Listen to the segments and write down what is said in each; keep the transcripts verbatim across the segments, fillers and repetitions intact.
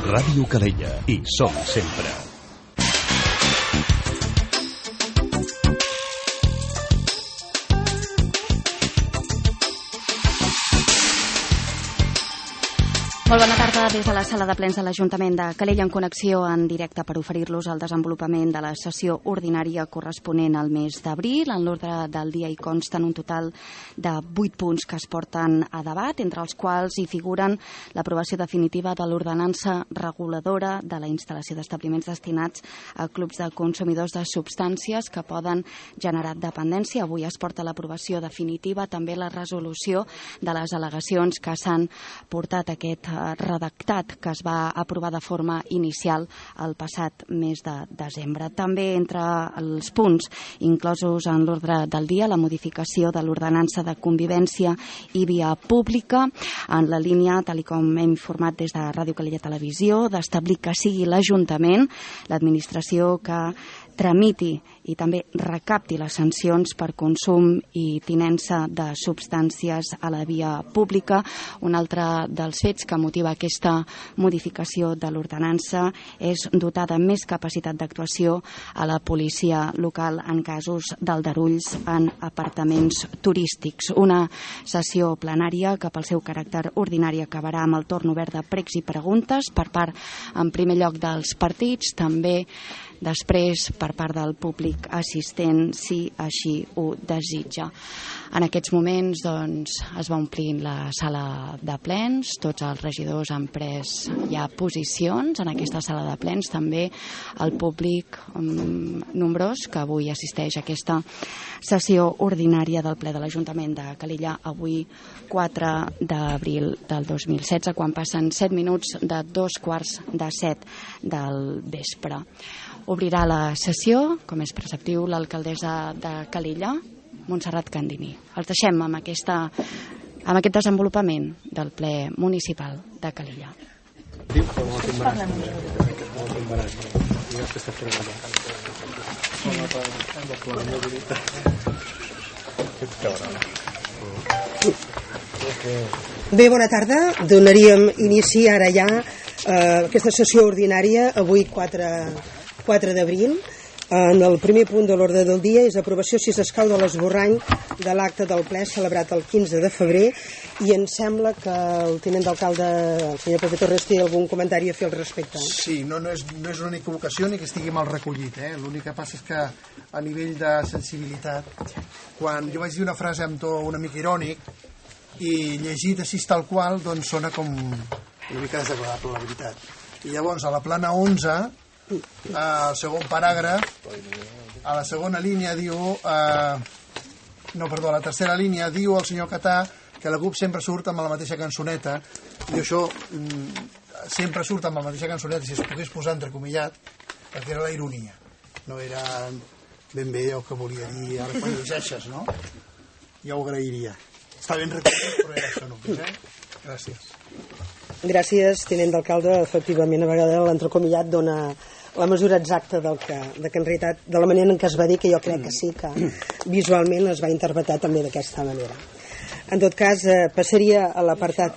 Ràdio Calella. Hi som sempre. Molt bona tarda des de la sala de plens de l'Ajuntament de Calella, en connexió en directe per oferir-los el desenvolupament de la sessió ordinària corresponent al mes d'abril. En l'ordre del dia hi consten un total de vuit punts que es porten a debat, entre els quals hi figuren l'aprovació definitiva de l'ordenança reguladora de la instal·lació d'establiments destinats a clubs de consumidors de substàncies que poden generar dependència. Avui es porta l'aprovació definitiva, també la resolució de les al·legacions que s'han portat a aquest redactat que es va aprovar de forma inicial el passat mes de desembre. També entre els punts inclosos en l'ordre del dia la modificació de l'ordenança de convivència i via pública en la línia, tal com hem informat des de Ràdio Calella Televisió, d'establir que sigui l'Ajuntament, l'administració que tramiti i també recapti les sancions per consum i tinença de substàncies a la via pública. Un altre dels fets que motiva aquesta modificació de l'ordenança és dotar de més capacitat d'actuació a la policia local en casos d'aldarulls en apartaments turístics. Una sessió plenària que pel seu caràcter ordinari acabarà amb el torn obert de pregs i preguntes per part, en primer lloc, dels partits, també després per part del públic assistent, si així ho desitja. En aquests moments doncs, es va omplint la sala de plens, tots els regidors han pres ja posicions en aquesta sala de plens, també el públic um, nombrós que avui assisteix a aquesta sessió ordinària del ple de l'Ajuntament de Calella, avui quatre d'abril del dos mil setze, quan passen set minuts de dos quarts de set del vespre. Obrirà la sessió, com és preceptiu, l'alcaldessa de Calella, Montserrat Candini. Els deixem amb, aquesta, amb aquest desenvolupament del ple municipal de Calella. Bé, bona tarda. Donaríem inici ara ja a aquesta sessió ordinària, avui quatre d'abril. En el primer punt de l'ordre del dia és aprovació, si s'escau, de l'esborrany de l'acte del ple celebrat el quinze de febrer, i em sembla que el tinent d'alcalde, el senyor Pepe Torres, té algun comentari a fer al respecte. Sí, no, no, és, no és una equivocació ni que estigui mal recollit, eh? L'únic que passa és que a nivell de sensibilitat, quan jo vaig dir una frase amb to una mica irònic i llegit així tal qual, doncs sona com una mica desagradable, la veritat. I llavors a la plana onze, al segon paràgraf, a la segona línia diu eh, no, perdó, a la tercera línia diu el senyor Catà que la C U P sempre surt amb la mateixa cançoneta, i això mm, sempre surt amb la mateixa cançoneta, si es pogués posar entrecomillat, perquè era la ironia, no era ben bé el que volia dir ara quan llegeixes, no? Ja ho agrairia. Està ben recollit, però era això només, eh? Gràcies. Gràcies, tinent d'alcalde. Efectivament, a vegades l'entrecomillat dona la mesura exacta del que, de que en realitat, de la manera en què es va dir, que jo crec que sí, que visualment es va interpretar també d'aquesta manera. En tot cas, eh, passaria a l'apartat...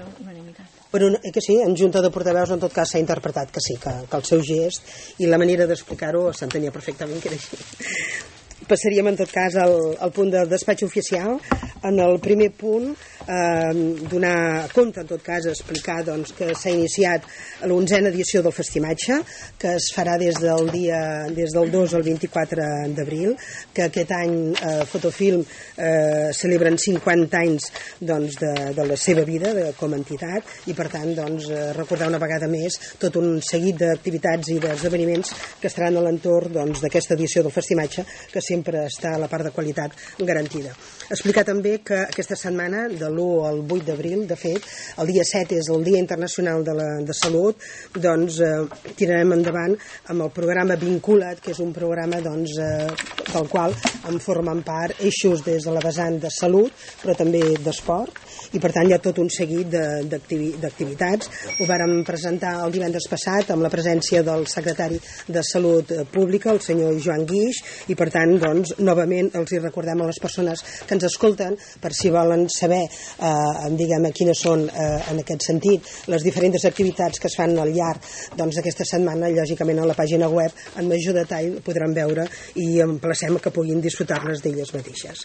Però eh, que sí, en Junta de Portaveus en tot cas s'ha interpretat que sí, que, que el seu gest i la manera d'explicar-ho s'entenia perfectament que era així. Passaríem en tot cas al, al punt del despatx oficial. En el primer punt, eh, donar compte, en tot cas, explicar doncs, que s'ha iniciat l'onzena edició del Festimatge, que es farà des del dia des del dos al vint-i-quatre d'abril, que aquest any eh, Fotofilm eh, celebren cinquanta anys doncs, de, de la seva vida de, com a entitat, i per tant doncs, eh, recordar una vegada més tot un seguit d'activitats i d'esdeveniments que estaran a l'entorn doncs, d'aquesta edició del Festimatge, que sempre està a la part de qualitat garantida. Explicar també que aquesta setmana, de l'u al vuit d'abril, de fet, el dia set és el Dia Internacional de la de Salut, doncs eh, tirarem endavant amb el programa Vincula't, que és un programa doncs, eh, del qual en formen part eixos des de la vessant de salut, però també d'esport, i per tant hi ha tot un seguit d'activitats. Ho vàrem presentar el divendres passat amb la presència del secretari de Salut Pública, el senyor Joan Guix, i per tant doncs, novament els hi recordem a les persones que ens escolten, per si volen saber eh, diguem, quines són eh, en aquest sentit les diferents activitats que es fan al llarg doncs, d'aquesta setmana, lògicament a la pàgina web en major detall podran veure i emplacem que puguin disfrutar-les d'elles mateixes.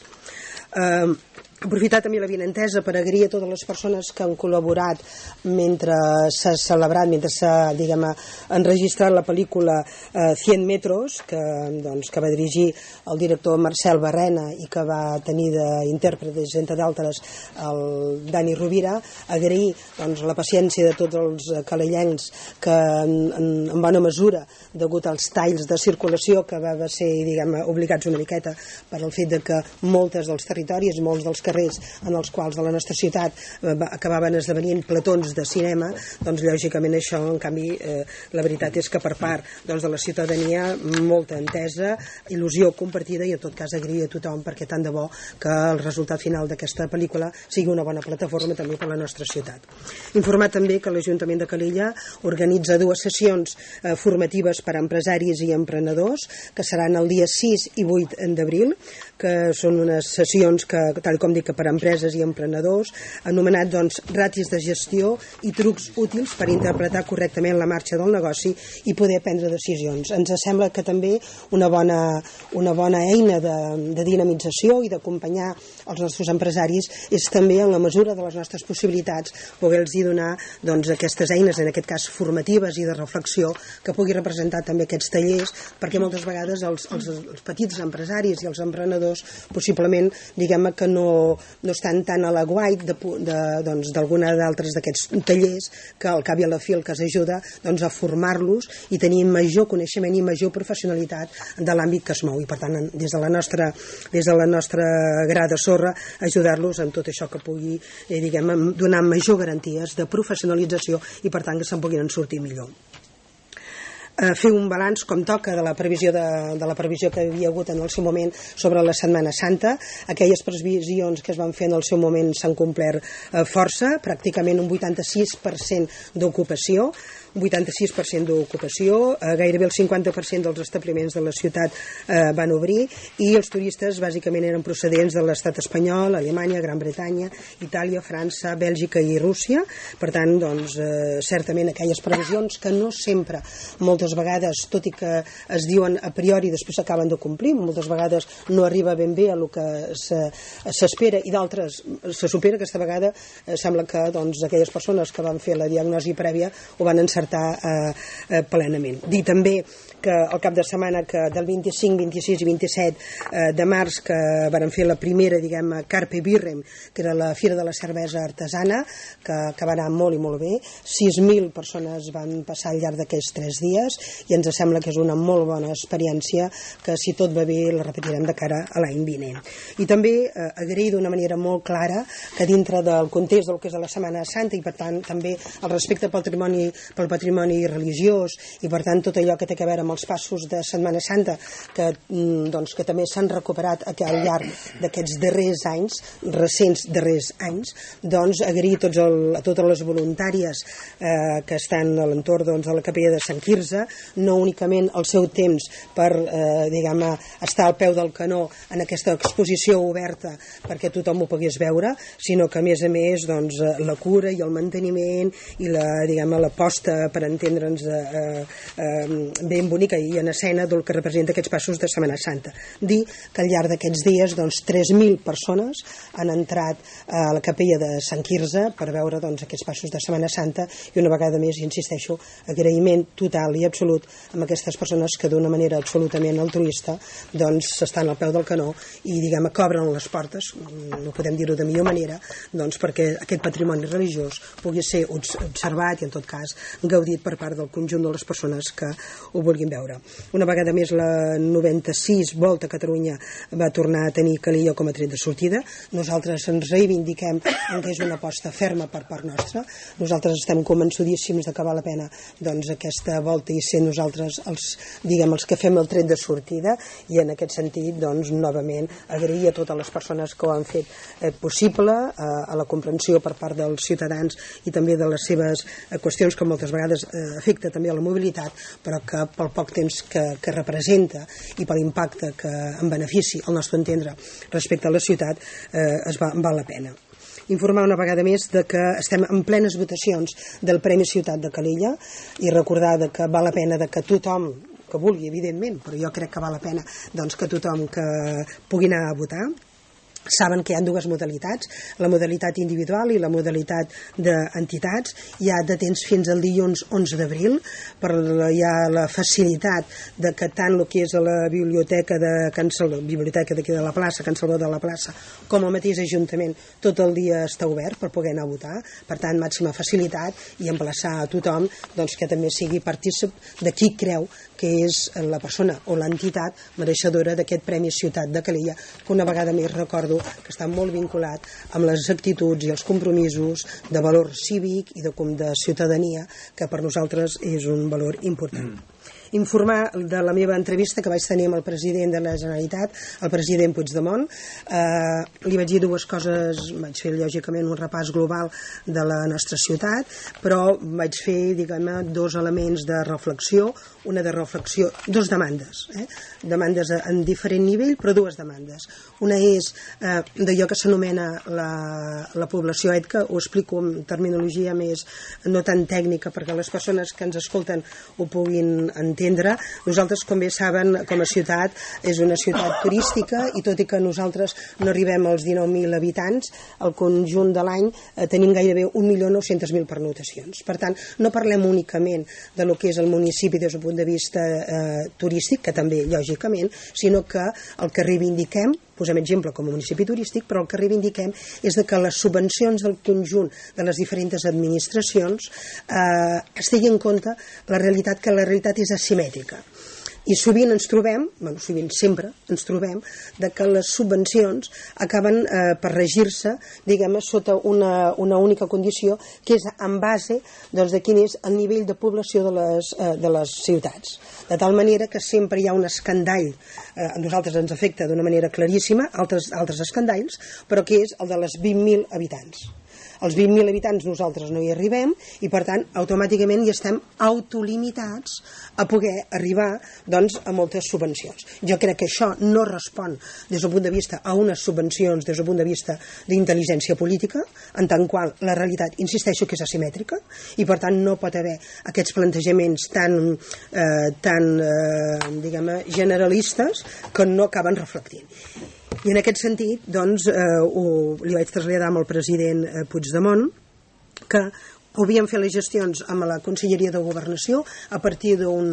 Eh, aprofitar també la vinentesa per agrair a totes les persones que han col·laborat mentre s'ha celebrat, mentre s'ha, diguem, enregistrat la pel·lícula eh, cent metros, que, doncs, que va dirigir el director Marcel Barrena i que va tenir d'intèrpretes, entre d'altres, el Dani Rovira. Agrair doncs, la paciència de tots els calellencs que, en, en bona mesura, degut als talls de circulació que va ser, diguem, obligats una miqueta per el fet de que moltes dels territoris, molts dels carrers en els quals de la nostra ciutat eh, acabaven esdevenint platons de cinema, doncs lògicament això, en canvi, eh, la veritat és que per part doncs, de la ciutadania molta entesa, il·lusió compartida i en tot cas agrair a tothom perquè tant de bo que el resultat final d'aquesta pel·lícula sigui una bona plataforma també per a la nostra ciutat. Informar també que l'Ajuntament de Calella organitza dues sessions eh, formatives per a empresaris i emprenedors que seran el dia sis i vuit d'abril, que són unes sessions que, tal com dic, que per a empreses i emprenedors, anomenat doncs, ratis de gestió i trucs útils per interpretar correctament la marxa del negoci i poder prendre decisions. Ens sembla que també una bona, una bona eina de, de dinamització i d'acompanyar els nostres empresaris és també, en la mesura de les nostres possibilitats, poder-los donar doncs, aquestes eines, en aquest cas formatives i de reflexió, que pugui representar també aquests tallers, perquè moltes vegades els, els, els petits empresaris i els emprenedors possiblement, diguem que no, no estan tan a la guait doncs, d'alguna d'altres d'aquests tallers que al cap i a la fi el que s'ajuda doncs, a formar-los i tenir major coneixement i major professionalitat de l'àmbit que es mou i per tant des de la nostra, des de la nostra gra de sorra ajudar-los en tot això que pugui eh, diguem, donar major garanties de professionalització i per tant que se'n puguin sortir millor. Fer un balanç com toca de la previsió de, de la previsió que hi havia hagut en el seu moment sobre la Setmana Santa. Aquelles previsions que es van fer en el seu moment s'han complert eh, força, pràcticament un vuitanta-sis per cent d'ocupació, un vuitanta-sis per cent d'ocupació, eh, gairebé el cinquanta per cent dels establiments de la ciutat eh, van obrir i els turistes bàsicament eren procedents de l'estat espanyol, Alemanya, Gran Bretanya, Itàlia, França, Bèlgica i Rússia. Per tant, doncs, eh, certament aquelles previsions que no sempre, moltes vegades, tot i que es diuen a priori, després s'acaben de complir, moltes vegades no arriba ben bé a el que s'espera i d'altres se supera. Aquesta vegada eh, sembla que doncs, aquelles persones que van fer la diagnosi prèvia ho van encertar Eh, eh, plenament. Dir també que el cap de setmana que del vint-i-cinc, vint-i-sis i vint-i-set eh, de març que varen fer la primera, diguem, Carpe Birrem, que era la Fira de la Cervesa Artesana, que, que va anar molt i molt bé. sis mil persones van passar al llarg d'aquests tres dies i ens sembla que és una molt bona experiència que, si tot va bé, la repetirem de cara a l'any vinent. I també eh, agrair d'una manera molt clara que dintre del context del que és la Setmana Santa i per tant també el respecte pel patrimoni, pel patrimoni religiós i per tant tot allò que té a veure amb els passos de Setmana Santa que, doncs, que també s'han recuperat al llarg d'aquests darrers anys, recents darrers anys, doncs agrair tots el, a totes les voluntàries eh, que estan a l'entorn doncs, de la capella de Sant Quirze, no únicament el seu temps per eh, diguem, estar al peu del canó en aquesta exposició oberta perquè tothom ho pogués veure, sinó que a més a més doncs, la cura i el manteniment i la, diguem, la posta per entendre'ns eh, eh, ben bonica i en escena del que representa aquests passos de Setmana Santa. Dir que al llarg d'aquests dies doncs, tres mil persones han entrat a la capella de Sant Quirze per veure doncs, aquests passos de Setmana Santa i una vegada més, insisteixo, agraïment total i absolut amb aquestes persones que d'una manera absolutament altruista doncs s'estan al peu del canó i diguem que obren les portes, no podem dir-ho de millor manera, doncs perquè aquest patrimoni religiós pugui ser observat i en tot cas gaudit per part del conjunt de les persones que ho vulguin veure. Una vegada més la noranta-sis Volta a Catalunya va tornar a tenir Calella com a tret de sortida. Nosaltres ens reivindiquem en que és una aposta ferma per part nostra. Nosaltres estem convençudíssims de que val la pena doncs, aquesta volta i ser nosaltres els, diguem, els que fem el tret de sortida, i en aquest sentit, doncs, novament agrair a totes les persones que ho han fet eh, possible, eh, a la comprensió per part dels ciutadans i també de les seves eh, qüestions que moltes vegades eh, afecta també a la mobilitat, però que pel poc temps que, que representa i per l'impacte que en benefici, al nostre entendre, respecte a la ciutat, eh, es va, val la pena. Informar una vegada més de que estem en plenes votacions del Premi Ciutat de Calella i recordar de que val la pena de que tothom que vulgui, evidentment, però jo crec que val la pena doncs, que tothom que pugui anar a votar. Saben que hi ha dues modalitats, la modalitat individual i la modalitat d'entitats. Hi ha de temps fins al dilluns onze d'abril, però hi ha la facilitat de que tant el que és a la biblioteca de Can Salvador, biblioteca d'aquí de la plaça, Can Salvador de la plaça, com el mateix Ajuntament, tot el dia està obert per poder anar a votar. Per tant, màxima facilitat i emplaçar a tothom doncs, que també sigui partícip de qui creu que és la persona o l'entitat mereixedora d'aquest Premi Ciutat de Calella, que una vegada més recordo que està molt vinculat amb les actituds i els compromisos de valor cívic i de, de ciutadania, que per nosaltres és un valor important. Mm. Informar de la meva entrevista que vaig tenir amb el president de la Generalitat, el president Puigdemont. Eh, li vaig dir dues coses, vaig fer lògicament un repàs global de la nostra ciutat, però vaig fer, diguem-ne, dos elements de reflexió, una de reflexió, dos demandes, eh? demandes en diferent nivell, però dues demandes. Una és eh, d'allò que s'anomena la, la població ètica, ho explico en terminologia més no tan tècnica perquè les persones que ens escolten ho puguin entendre. Nosaltres, com bé saben, com a ciutat és una ciutat turística i tot i que nosaltres no arribem als dinou mil habitants, al conjunt de l'any eh, tenim gairebé un milió nou-cents mil pernotacions. Per tant, no parlem únicament de lo que és el municipi des del punt de vista eh, turístic, que també, lògicament, sinó que el que reivindiquem, posem exemple com a municipi turístic, però el que reivindiquem és de que les subvencions del conjunt de les diferents administracions eh, es tingui en compte la realitat, que la realitat és asimètrica. I sovint ens trobem, bueno, sovint sempre ens trobem, de que les subvencions acaben eh, per regir-se, diguem-ne, sota una, una única condició, que és en base doncs, de quin és el nivell de població de les, eh, de les ciutats. De tal manera que sempre hi ha un escandall, eh, a nosaltres ens afecta d'una manera claríssima, altres, altres escandalls, però que és el de les vint mil habitants. Els vint mil habitants nosaltres no hi arribem i per tant automàticament hi estem autolimitats a poder arribar doncs, a moltes subvencions. Jo crec que això no respon des del punt de vista a unes subvencions des del punt de vista d'intel·ligència política, en tant qual la realitat, insisteixo, que és asimètrica i per tant no pot haver aquests plantejaments tan, eh, tan eh, diguem-ne, generalistes que no acaben reflectint. I en aquest sentit, doncs, eh, ho, li vaig traslladar amb el president eh, Puigdemont que podíem fer les gestions amb la Conselleria de Governació a partir d'un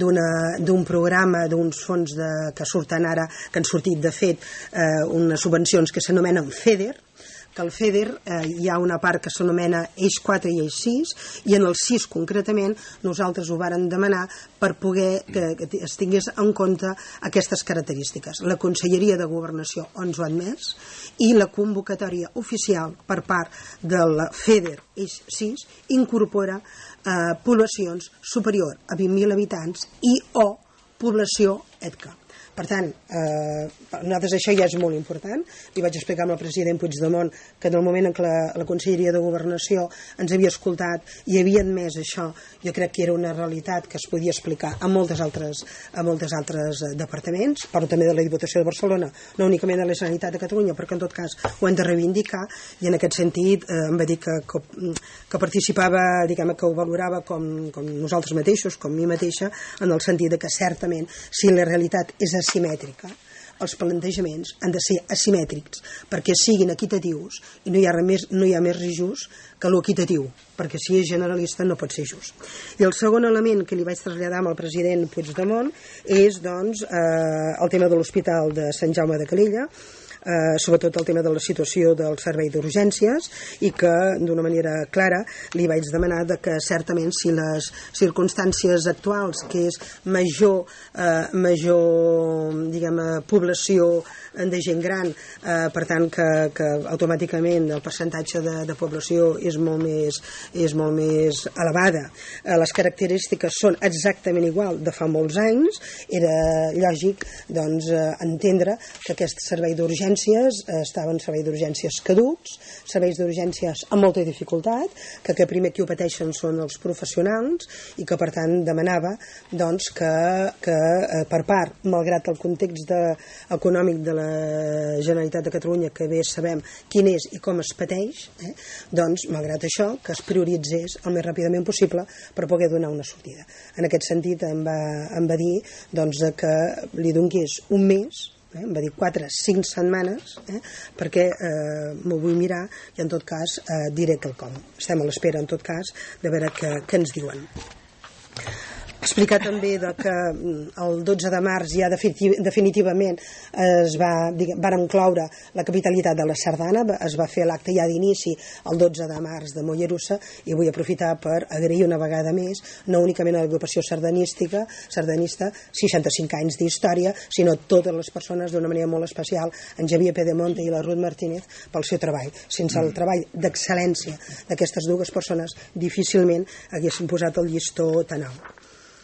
d'un programa, d'uns fons de, que surten ara, que han sortit de fet eh, unes subvencions que s'anomenen FEDER, que al FEDER eh, hi ha una part que s'anomena Eix quatre i Eix sis, i en el sis concretament nosaltres ho vàrem demanar per poder que, que es tingués en compte aquestes característiques. La Conselleria de Governació ens ho ha admès i la convocatòria oficial per part de la FEDER Eix sis incorpora eh, poblacions superior a vint mil habitants i o població ètnica. Per tant, eh, per nosaltres això ja és molt important. Li vaig explicar amb el president Puigdemont que en el moment en què la, la Conselleria de Governació ens havia escoltat i havia admès això, jo crec que era una realitat que es podia explicar a moltes altres, a moltes altres departaments, parlo també de la Diputació de Barcelona, no únicament de la Generalitat de Catalunya, perquè en tot cas ho hem de reivindicar, i en aquest sentit eh, em va dir que, que, que participava, diguem, que ho valorava com, com nosaltres mateixos, com mi mateixa, en el sentit de que certament si la realitat és asimètrica, els plantejaments han de ser asimètrics perquè siguin equitatius i no hi ha més, no hi ha més just que l'equitatiu, perquè si és generalista no pot ser just. I el segon element que li vaig traslladar amb el president Puigdemont és doncs, eh, el tema de l'Hospital de Sant Jaume de Calella. eh, sobretot el tema de la situació del servei d'urgències, i que d'una manera clara li vaig demanar de que certament si les circumstàncies actuals, que és major, eh, major diguem, població de gent gran, eh, per tant que, que automàticament el percentatge de, de població és molt més, és molt més elevada, eh, les característiques són exactament igual de fa molts anys, era lògic doncs, eh, entendre que aquest servei d'urgències eh, estava en servei d'urgències caducs, serveis d'urgències amb molta dificultat, que, que primer qui ho pateixen són els professionals, i que per tant demanava doncs, que, que eh, per part, malgrat el context de, econòmic de la Generalitat de Catalunya, que bé sabem quin és i com es pateix, eh, doncs malgrat això que es prioritzés el més ràpidament possible per poder donar una sortida. En aquest sentit em va, em va dir doncs, que li donés un mes, eh, em va dir quatre, cinc setmanes, eh, perquè eh, m'ho vull mirar i en tot cas eh, diré quelcom. Estem a l'espera en tot cas de veure què, què ens diuen. Explicar també de que el dotze de març ja definitivament es va, diguem, van incloure la capitalitat de la Sardana, es va fer l'acte ja d'inici el dotze de març de Mollerussa, i vull aprofitar per agrair una vegada més no únicament a l'agrupació sardanística, sardanista, seixanta-cinc anys d'història, sinó totes les persones d'una manera molt especial, en Xavier Pedemonte i la Ruth Martínez, pel seu treball. Sense el treball d'excel·lència d'aquestes dues persones difícilment haguessin posat el llistó tan alt.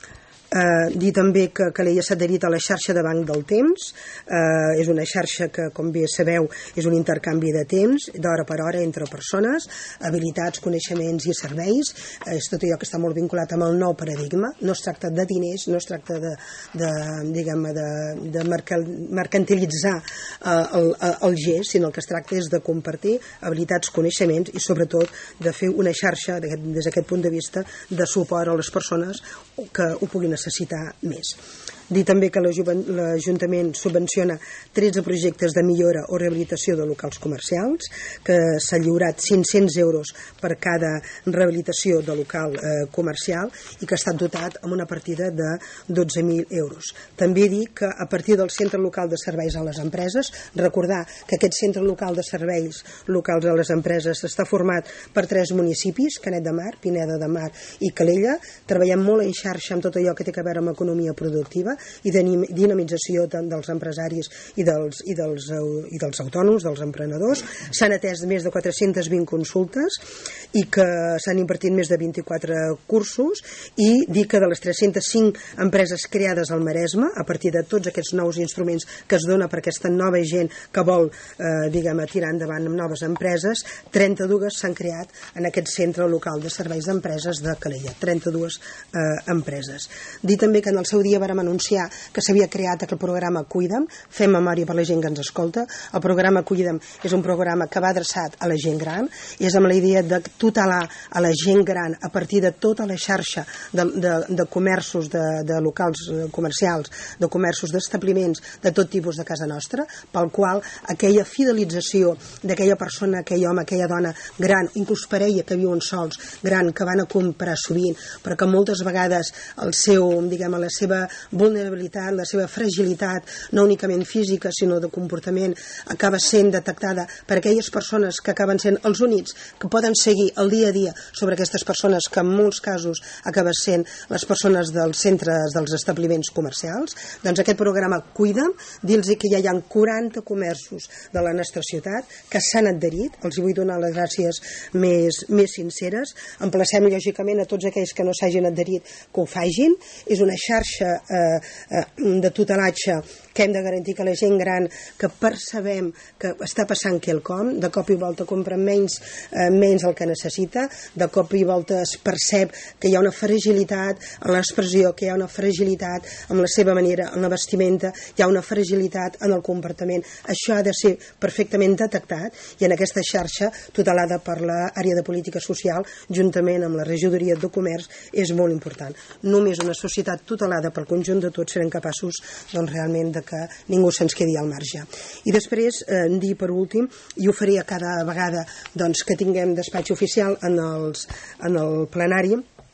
Eh, dir també que Calella s'ha adherit a la xarxa de Banc del Temps, eh, és una xarxa que, com bé sabeu, és un intercanvi de temps, d'hora per hora entre persones, habilitats, coneixements i serveis, eh, és tot allò que està molt vinculat amb el nou paradigma. No es tracta de diners, no es tracta de, de, diguem, de, de mercantilitzar eh, el, el gest, sinó el que es tracta és de compartir habilitats, coneixements i sobretot de fer una xarxa des d'aquest punt de vista de suport a les persones que ho puguin necessitar més. Dir també que l'Ajuntament subvenciona tretze projectes de millora o rehabilitació de locals comercials, que s'ha lliurat cinc-cents euros per cada rehabilitació de local eh, comercial i que ha estat dotat amb una partida de dotze mil euros. També dir que a partir del Centre Local de Serveis a les Empreses, recordar que aquest Centre Local de Serveis locals a les Empreses està format per tres municipis, Canet de Mar, Pineda de Mar i Calella. Treballem molt en xarxa amb tot allò que té a veure amb economia productiva i de dinamització dels empresaris i dels, i, dels, i dels autònoms, dels emprenedors. S'han atès més de quatre-centes vint consultes i que s'han invertit més de vint-i-quatre cursos, i dir que de les tres-centes cinc empreses creades al Maresme, a partir de tots aquests nous instruments que es dona per aquesta nova gent que vol eh, diguem, tirar endavant amb noves empreses, trenta-dues s'han creat en aquest centre local de serveis d'empreses de Calella, trenta-dues eh, empreses. Dir també que en el seu dia vàrem anunciar que s'havia creat el programa Cuida'm, fem memòria per la gent que ens escolta. El programa Cuida'm és un programa que va adreçat a la gent gran, i és amb la idea de tutelar a la gent gran a partir de tota la xarxa de, de, de comerços, de, de locals comercials, de comerços, d'establiments de tot tipus de casa nostra, pel qual aquella fidelització d'aquella persona, aquell home, aquella dona gran, inclús parella que viuen sols, gran, que van a comprar sovint, però que moltes vegades el seu, diguem, la seva vulnerabilitat, la seva fragilitat, no únicament física, sinó de comportament, acaba sent detectada per aquelles persones que acaben sent els únics que poden seguir el dia a dia sobre aquestes persones, que en molts casos acaben sent les persones dels centres, dels establiments comercials. Doncs aquest programa Cuida'm, dir-los que ja hi ha quaranta comerços de la nostra ciutat que s'han adherit, els vull donar les gràcies més, més sinceres. Emplacem lògicament a tots aquells que no s'hagin adherit que ho fagin. És una xarxa eh, de tutelatge que hem de garantir que la gent gran que percebem que està passant quelcom, de cop i volta compra menys, eh, menys el que necessita, de cop i volta es percep que hi ha una fragilitat en l'expressió, que hi ha una fragilitat en la seva manera, en la vestimenta, hi ha una fragilitat en el comportament. Això ha de ser perfectament detectat, i en aquesta xarxa tutelada per l'àrea de política social juntament amb la regidoria de comerç és molt important. Només una societat tutelada pel conjunt de tots serem capaços doncs, realment de que ningú se'ns quedi al marge. I després eh, dir per últim, i ho faré a cada vegada doncs, que tinguem despatx oficial en, els, en el plenari,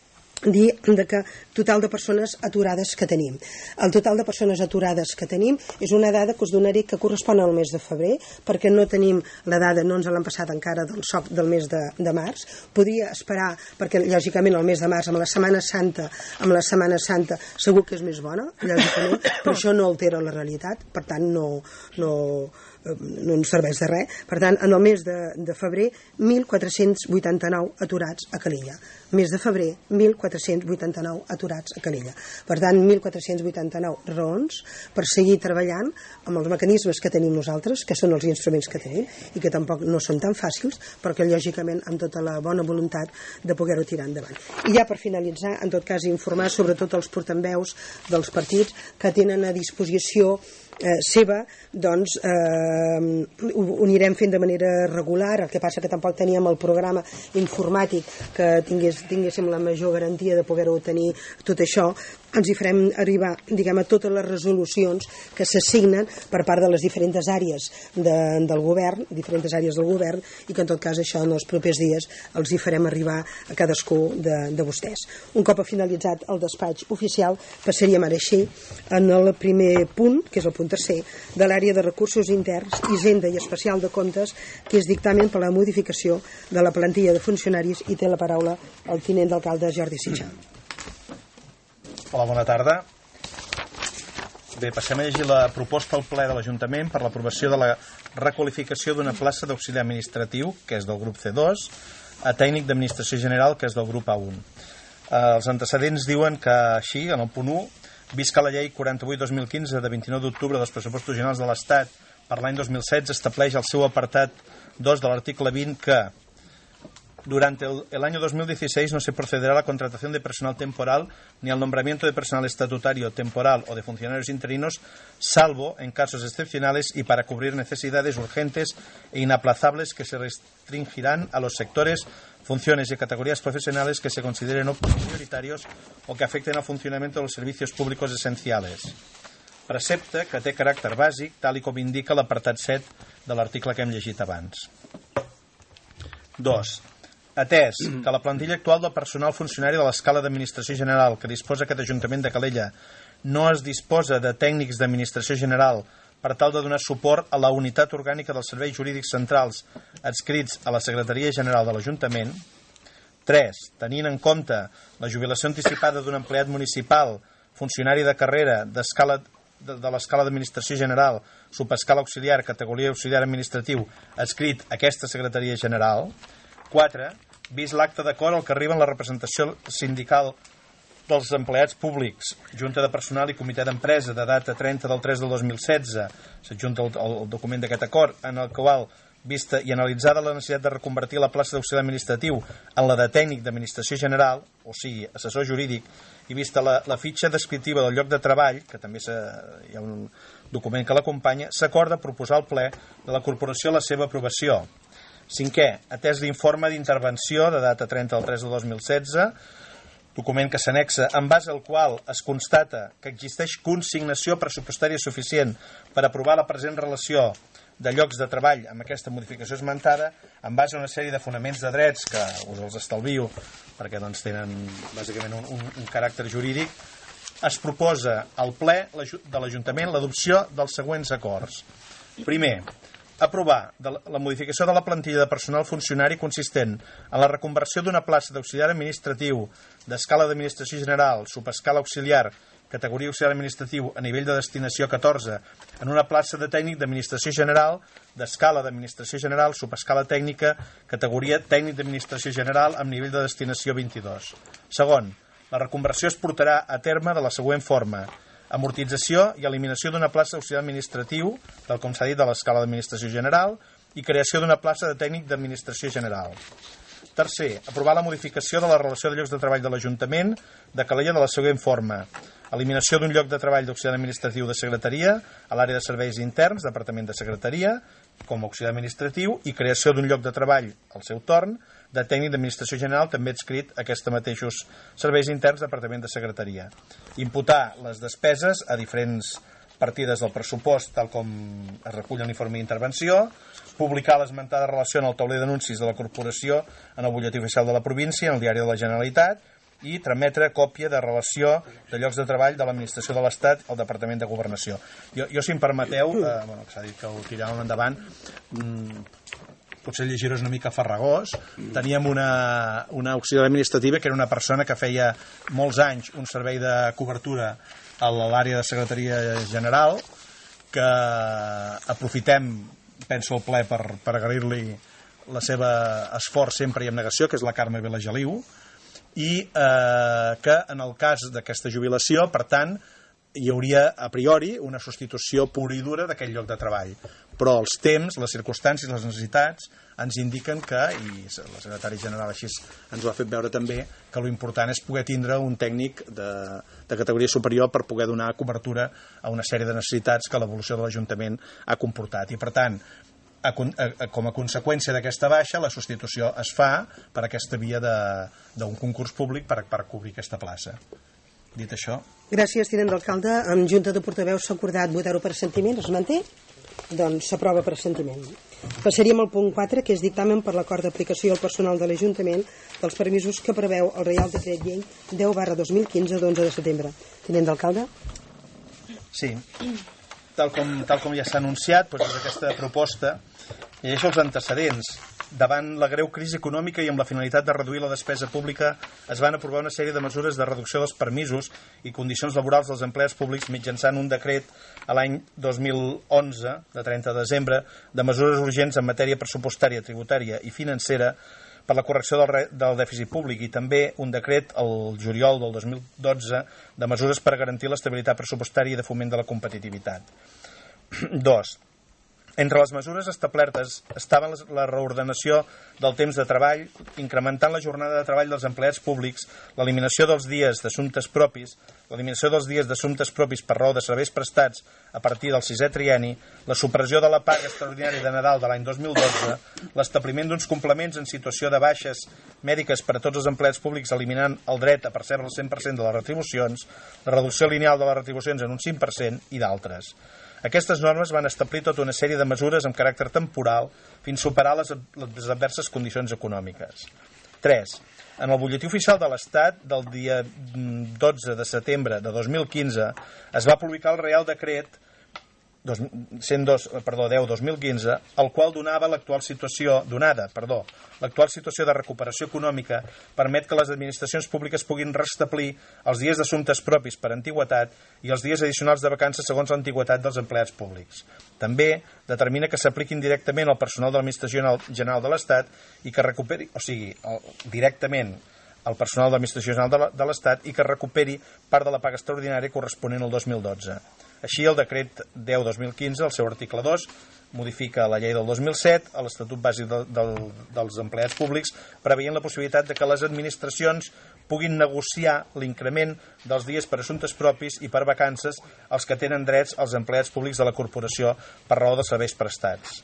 dir de que total de persones aturades que tenim. El total de persones aturades que tenim és una dada que us donaré que correspon al mes de febrer, perquè no tenim la dada, no ens l'han passat encara del S O C del mes de, de març. Podria esperar, perquè lògicament el mes de març, amb la Setmana Santa, amb la Setmana Santa segur que és més bona, lògicament, però això no altera la realitat, per tant no, no, no ens serveix de res. Per tant, en el mes de, de febrer, mil quatre-cents vuitanta-nou aturats a Calella. Mes de febrer, mil quatre-cents vuitanta-nou aturats a Calella. Per tant, mil quatre-cents vuitanta-nou raons per seguir treballant amb els mecanismes que tenim nosaltres, que són els instruments que tenim, i que tampoc no són tan fàcils, però que lògicament amb tota la bona voluntat de poder-ho tirar endavant. I ja per finalitzar, en tot cas, informar sobretot els portaveus dels partits que tenen a disposició Eh, seva, doncs eh, ho, ho anirem fent de manera regular. El que passa que tampoc teníem el programa informàtic que tingués, tinguéssim la major garantia de poder-ho tenir tot això. Ens hi farem arribar, diguem, a totes les resolucions que s'assignen per part de les diferents àrees de, del govern, diferents àrees del govern, i que en tot cas això en els propers dies els hi farem arribar a cadascú de, de vostès. Un cop ha finalitzat el despatx oficial, passaríem ara així en el primer punt, que és el punt tercer, de l'àrea de recursos interns, Hisenda i especial de comptes, que és dictamen per la modificació de la plantilla de funcionaris, i té la paraula el tinent d'alcalde Jordi Sitjar. Hola, bona tarda. Bé, passem a llegir la proposta al ple de l'Ajuntament per l'aprovació de la requalificació d'una plaça d'auxiliar administratiu, que és del grup C dos, a tècnic d'administració general, que és del grup A un. Els antecedents diuen que així, en el punt u, vist que la llei quaranta-vuit dos mil quinze de vint-i-nou d'octubre dels pressupostos generals de l'Estat per l'any dos mil setze estableix el seu apartat dos de l'article vint que durante el, el año dos mil dieciséis no se procederá a la contratación de personal temporal ni al nombramiento de personal estatutario temporal o de funcionarios interinos, salvo en casos excepcionales y para cubrir necesidades urgentes e inaplazables que se restringirán a los sectores, funciones y categorías profesionales que se consideren prioritarios o que afecten al funcionamiento de los servicios públicos esenciales. Precepte que té caràcter bàsic, tal i com indica l'apartat set de l'article que hem llegit abans. dos. Atès que la plantilla actual del personal funcionari de l'escala d'administració general que disposa aquest Ajuntament de Calella no es disposa de tècnics d'administració general per tal de donar suport a la unitat orgànica dels serveis jurídics centrals adscrits a la Secretaria General de l'Ajuntament. tres. Tenint en compte la jubilació anticipada d'un empleat municipal, funcionari de carrera d'escala de, de l'escala d'administració general, subescala auxiliar, categoria auxiliar administratiu, adscrit a aquesta Secretaria General. quatre. Vist l'acte d'acord al que arriben la representació sindical dels empleats públics, Junta de Personal i Comitè d'Empresa, de data trenta del tres del dos mil setze, s'adjunta el, el document d'aquest acord, en el qual, vista i analitzada la necessitat de reconvertir la plaça d'auxiliar administratiu en la de tècnic d'administració general, o sigui, assessor jurídic, i vista la, la fitxa descriptiva del lloc de treball, que també hi ha un document que l'acompanya, s'acorda proposar al ple de la corporació la seva aprovació. Cinquè, atès l'informe d'intervenció de data trenta del tres del dos mil setze, document que s'anexa, en base al qual es constata que existeix consignació pressupostària suficient per aprovar la present relació de llocs de treball amb aquesta modificació esmentada, en base a una sèrie de fonaments de drets que us els estalvio perquè doncs, tenen bàsicament un, un, un caràcter jurídic, es proposa al ple de l'Ajuntament l'adopció dels següents acords. Primer, aprovar la modificació de la plantilla de personal funcionari consistent en la reconversió d'una plaça d'auxiliar administratiu d'escala d'administració general, subescala auxiliar, categoria auxiliar administratiu a nivell de destinació catorze, en una plaça de tècnic d'administració general, d'escala d'administració general, subescala tècnica, categoria tècnic d'administració general amb nivell de destinació vint-i-dos. Segon, la reconversió es portarà a terme de la següent forma: amortització i eliminació d'una plaça d'auxiliar administratiu, tal com s'ha dit, de l'escala d'administració general, i creació d'una plaça de tècnic d'administració general. Tercer, aprovar la modificació de la relació de llocs de treball de l'Ajuntament de Calella de la següent forma: eliminació d'un lloc de treball d'auxiliar administratiu de secretaria a l'àrea de serveis interns, departament de secretaria, com a auxiliar administratiu, i creació d'un lloc de treball, al seu torn, de tècnic d'administració general, també adscrit a aquests mateixos serveis interns, departament de secretaria. Imputar les despeses a diferents partides del pressupost, tal com es recull en l'informe d'intervenció, publicar l'esmentada relació en el tauler d'anuncis de la corporació en el butlletí oficial de la província, en el diari de la Generalitat, i trametre còpia de relació de llocs de treball de l'Administració de l'Estat al Departament de Governació. Jo, jo si em permeteu, eh, bueno, s'ha dit que ho tiràvem endavant, mmm, potser llegir-ho és una mica farragós. Teníem una, una auxiliar administrativa que era una persona que feia molts anys un servei de cobertura a l'àrea de secretaria general, que aprofitem, penso al ple, per, per agrair-li la seva esforç sempre i abnegació, que és la Carme Vilageliu, i eh, que en el cas d'aquesta jubilació, per tant, hi hauria a priori una substitució pura i dura d'aquell lloc de treball. Però els temps, les circumstàncies, les necessitats ens indiquen que, i la secretària general així ens ho ha fet veure també, que l'important és poder tindre un tècnic de, de categoria superior per poder donar cobertura a una sèrie de necessitats que l'evolució de l'Ajuntament ha comportat. I per tant, a, a, a, com a conseqüència d'aquesta baixa, la substitució es fa per aquesta via d'un concurs públic per, per cobrir aquesta plaça. Dit això... Gràcies, tinent d'alcalde. En Junta de Portaveus s'ha acordat votar-ho per assentiment. Es manté? Doncs s'aprova per assentiment. Passaríem al punt quatre, que és dictamen per l'acord d'aplicació al personal de l'Ajuntament dels permisos que preveu el Reial Decret Llei deu barra dos mil quinze d'onze de setembre. Tinent d'alcalde? Sí. Tal com, tal com ja s'ha anunciat, doncs aquesta proposta llegeix els antecedents. Davant la greu crisi econòmica i amb la finalitat de reduir la despesa pública, es van aprovar una sèrie de mesures de reducció dels permisos i condicions laborals dels empleats públics mitjançant un decret a l'any dos mil onze, de trenta de desembre, de mesures urgents en matèria pressupostària, tributària i financera per la correcció del, re, del dèficit públic, i també un decret el juliol del dos mil dotze de mesures per garantir l'estabilitat pressupostària i de foment de la competitivitat. Dos. Entre les mesures establertes estaven la reordenació del temps de treball, incrementant la jornada de treball dels empleats públics, l'eliminació dels dies d'assumptes propis, l'eliminació dels dies d'assumptes propis per raó de serveis prestats a partir del sisè trienni, la supressió de la paga extraordinària de Nadal de l'any dos mil dotze, l'establiment d'uns complements en situació de baixes mèdiques per a tots els empleats públics eliminant el dret a percebre el cent per cent de les retribucions, la reducció lineal de les retribucions en un cinc per cent i d'altres. Aquestes normes van establir tota una sèrie de mesures amb caràcter temporal fins a superar les, les adverses condicions econòmiques. tres. En el butlletí oficial de l'Estat del dia dotze de setembre de dos mil quinze es va publicar el Reial Decret cent dos, perdó, deu dos mil quinze, el qual donava l'actual situació, donada, perdó, l'actual situació de recuperació econòmica permet que les administracions públiques puguin restablir els dies d'assumptes propis per antiguitat i els dies addicionals de vacances segons l'antiguitat dels empleats públics. També determina que s'apliquin directament al personal de l'Administració General de l'Estat i que recuperi, o sigui, el, directament al personal de l'Administració General de l'Estat i que recuperi part de la paga extraordinària corresponent al dos mil dotze. Així, el decret deu dos mil quinze, el seu article dos, modifica la llei del dos mil set, a l'Estatut Bàsic de, de, dels Empleats Públics, preveient la possibilitat de que les administracions puguin negociar l'increment dels dies per assumptes propis i per vacances als que tenen drets als empleats públics de la corporació per raó de serveis prestats.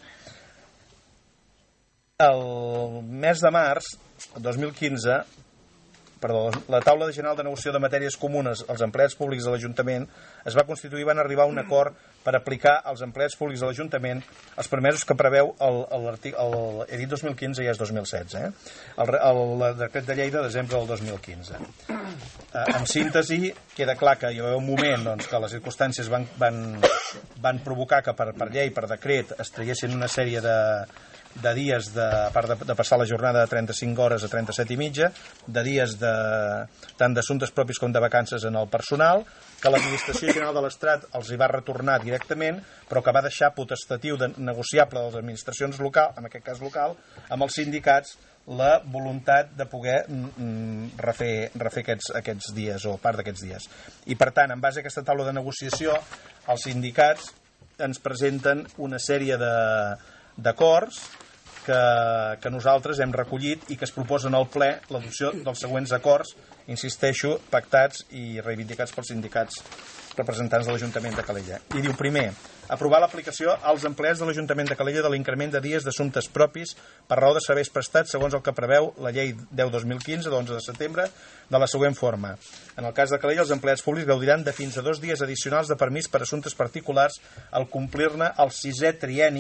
El mes de març dos mil quinze, Perdó, la taula general de negociació de matèries comunes als empleats públics de l'Ajuntament es va constituir i van arribar a un acord per aplicar als empleats públics de l'Ajuntament els permesos que preveu l'article, he dit dos mil quinze i ja és dos mil setze, eh? el, el, el decret de llei de desembre del dos mil quinze. Eh, en síntesi, queda clar que hi va haver un moment doncs, que les circumstàncies van, van, van provocar que per, per llei, per decret, es traiessin una sèrie de de dies, de, a part de, de passar la jornada de trenta-cinc hores a trenta-set i mitja, de dies de, tant d'assumptes propis com de vacances en el personal, que l'Administració General de l'Estat els hi va retornar directament, però que va deixar potestatiu de negociable de les administracions locals, en aquest cas local, amb els sindicats, la voluntat de poder mm, refer, refer aquests, aquests dies o part d'aquests dies. I per tant, en base a aquesta taula de negociació, els sindicats ens presenten una sèrie de d'acords que, que nosaltres hem recollit i que es proposen al ple l'adopció dels següents acords, insisteixo, pactats i reivindicats pels sindicats representants de l'Ajuntament de Calella. I diu, primer, aprovar l'aplicació als empleats de l'Ajuntament de Calella de l'increment de dies d'assumptes propis per raó de serveis prestats segons el que preveu la llei deu dos mil quinze d'onze de setembre de la següent forma. En el cas de Calella, els empleats públics gaudiran de fins a dos dies addicionals de permís per assumptes particulars al complir-ne el sisè trienni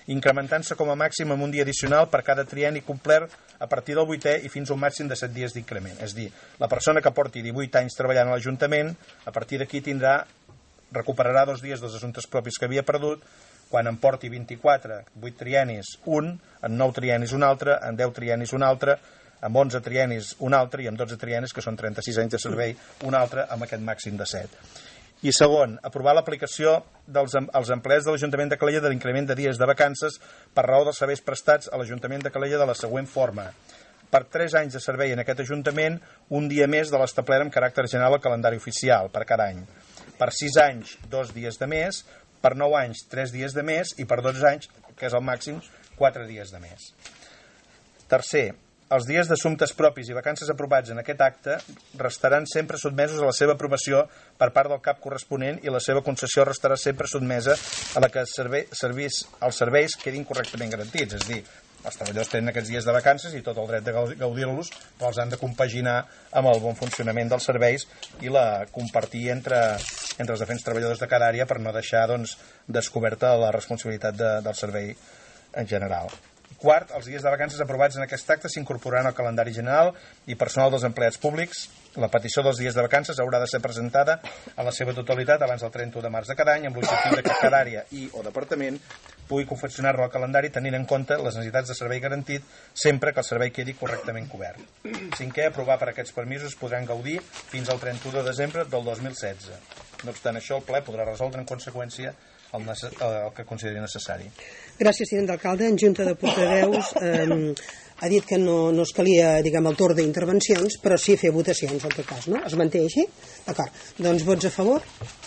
incrementant-se com a màxim amb un dia addicional per cada trienni complert a partir del vuitè i fins a un màxim de set dies d'increment. És a dir, la persona que porti divuit anys treballant a l'Ajuntament, a partir d'aquí tindrà, recuperarà dos dies dels assumptes propis que havia perdut, quan en porti vint-i-quatre, vuit triennis un, en nou triennis un altre, en deu triennis un altre, amb onze triennis un altre i amb dotze triennis, que són trenta-sis anys de servei, un altre amb aquest màxim de set. I segon, aprovar l'aplicació dels als empleats de l'Ajuntament de Calella de l'increment de dies de vacances per raó dels serveis prestats a l'Ajuntament de Calella de la següent forma. Per tres anys de servei en aquest Ajuntament, un dia més de l'establert amb caràcter general al calendari oficial per cada any. Per sis anys, dos dies de més, per nou anys, tres dies de més i per dotze anys, que és el màxim, quatre dies de més. Tercer, els dies d'assumptes propis i vacances aprovats en aquest acte restaran sempre sotmesos a la seva aprovació per part del cap corresponent i la seva concessió restarà sempre sotmesa a la que els serveis, serveis, els serveis quedin correctament garantits. És a dir, els treballadors tenen aquests dies de vacances i tot el dret de gaudir-los, però els han de compaginar amb el bon funcionament dels serveis i la compartir entre, entre els diferents treballadors de cada àrea per no deixar doncs, descoberta la responsabilitat de, del servei en general. Quart, els dies de vacances aprovats en aquest acte s'incorporaran al calendari general i personal dels empleats públics. La petició dels dies de vacances haurà de ser presentada en la seva totalitat abans del trenta-u de març de cada any amb l'objectiu de que cada àrea i o departament pugui confeccionar-lo al calendari tenint en compte les necessitats de servei garantit sempre que el servei quedi correctament cobert. Cinquè, aprovar per aquests permisos podran gaudir fins al trenta-u de desembre del dos mil setze. No obstant això, el ple podrà resoldre en conseqüència el, el que consideri necessari. Gràcies, tinent d'alcalde. En Junta de Portaveus eh, ha dit que no, no es calia, diguem, el torn d'intervencions, però sí fer votacions, en tot cas, no? Es manté així? D'acord. Doncs vots a favor?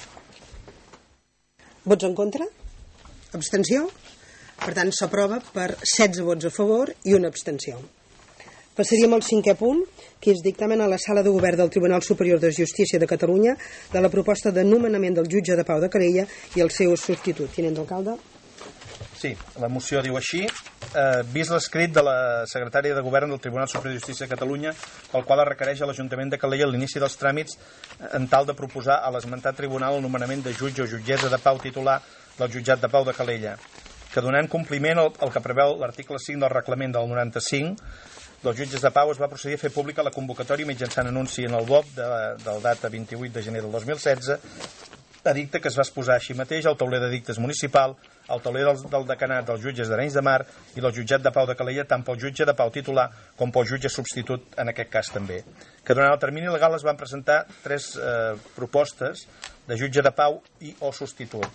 Vots en contra? Abstenció? Per tant, s'aprova per setze vots a favor i una abstenció. Passaríem al cinquè punt, que és dictamen a la Sala de Govern del Tribunal Superior de Justícia de Catalunya de la proposta de nomenament del jutge de pau de Calella i el seu substitut. Tinent d'alcalde. Sí, la moció diu així. Eh, vist l'escrit de la secretària de Govern del Tribunal Superior de Justícia de Catalunya, pel qual es requereix a l'Ajuntament de Calella l'inici dels tràmits en tal de proposar a l'esmentat tribunal el nomenament de jutge o jutgessa de pau titular del jutjat de pau de Calella, que donant compliment al, al que preveu l'article cinc del reglament del noranta-cinc dels jutges de pau es va procedir a fer pública la convocatòria mitjançant anunci en el B O P de, del data vint-i-vuit de gener del dos mil setze, edicte que es va exposar així mateix al tauler d'edictes municipal, al tauler del, del decanat dels jutges d'Arenys de Mar i del jutjat de pau de Calella, tant pel jutge de pau titular com pel jutge substitut en aquest cas també. Que durant el termini legal es van presentar tres eh, propostes de jutge de pau i o substitut.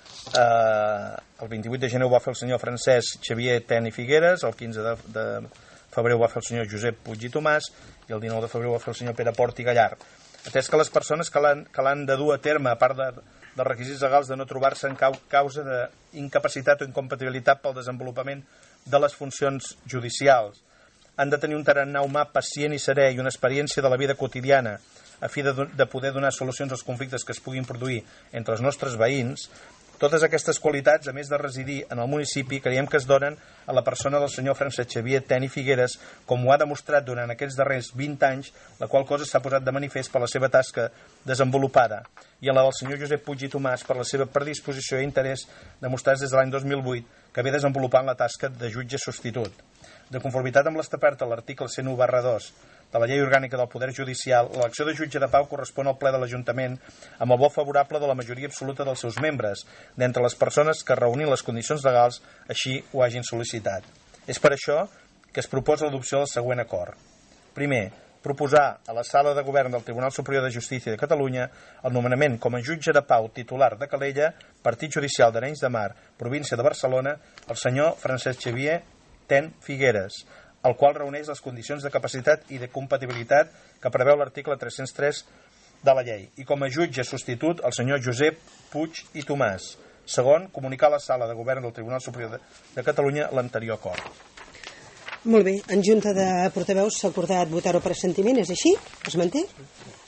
Eh, el vint-i-vuit de gener ho va fer el senyor Francesc Xavier Ten i Figueres, el quinze de, de febrer ho va fer el senyor Josep Puig i Tomàs i el dinou de febrer ho va fer el senyor Pere Port i Gallar. Atès que les persones que l'han de dur a terme, a part de, dels requisits legals de no trobar-se en cau, causa d'incapacitat o incompatibilitat pel desenvolupament de les funcions judicials, han de tenir un tarannà humà pacient i serè i una experiència de la vida quotidiana a fi de, de poder donar solucions als conflictes que es puguin produir entre els nostres veïns. Totes aquestes qualitats, a més de residir en el municipi, creiem que es donen a la persona del senyor Francesc Xavier Ten i Figueres, com ho ha demostrat durant aquests darrers vint anys, la qual cosa s'ha posat de manifest per la seva tasca desenvolupada, i a la del senyor Josep Puig i Tomàs per la seva predisposició i interès demostrats des de l'any dos mil vuit, que ve desenvolupant la tasca de jutge substitut. De conformitat amb l'establert a l'article cent u barra dos de la Llei Orgànica del Poder Judicial, l'elecció de jutge de pau correspon al ple de l'Ajuntament amb el vot favorable de la majoria absoluta dels seus membres, d'entre les persones que reunint les condicions legals així ho hagin sol·licitat. És per això que es proposa l'adopció del següent acord. Primer, proposar a la Sala de Govern del Tribunal Superior de Justícia de Catalunya el nomenament com a jutge de pau titular de Calella, Partit Judicial d'Arenys de Mar, província de Barcelona, el senyor Francesc Xavier Ten Figueres, el qual reuneix les condicions de capacitat i de compatibilitat que preveu l'article tres-cents tres de la llei, i com a jutge substitut el senyor Josep Puig i Tomàs. Segon, comunicar a la Sala de Govern del Tribunal Superior de Catalunya l'anterior acord. Molt bé, en Junta de Portaveus s'ha acordat votar-ho per assentiment, és així? Es manté?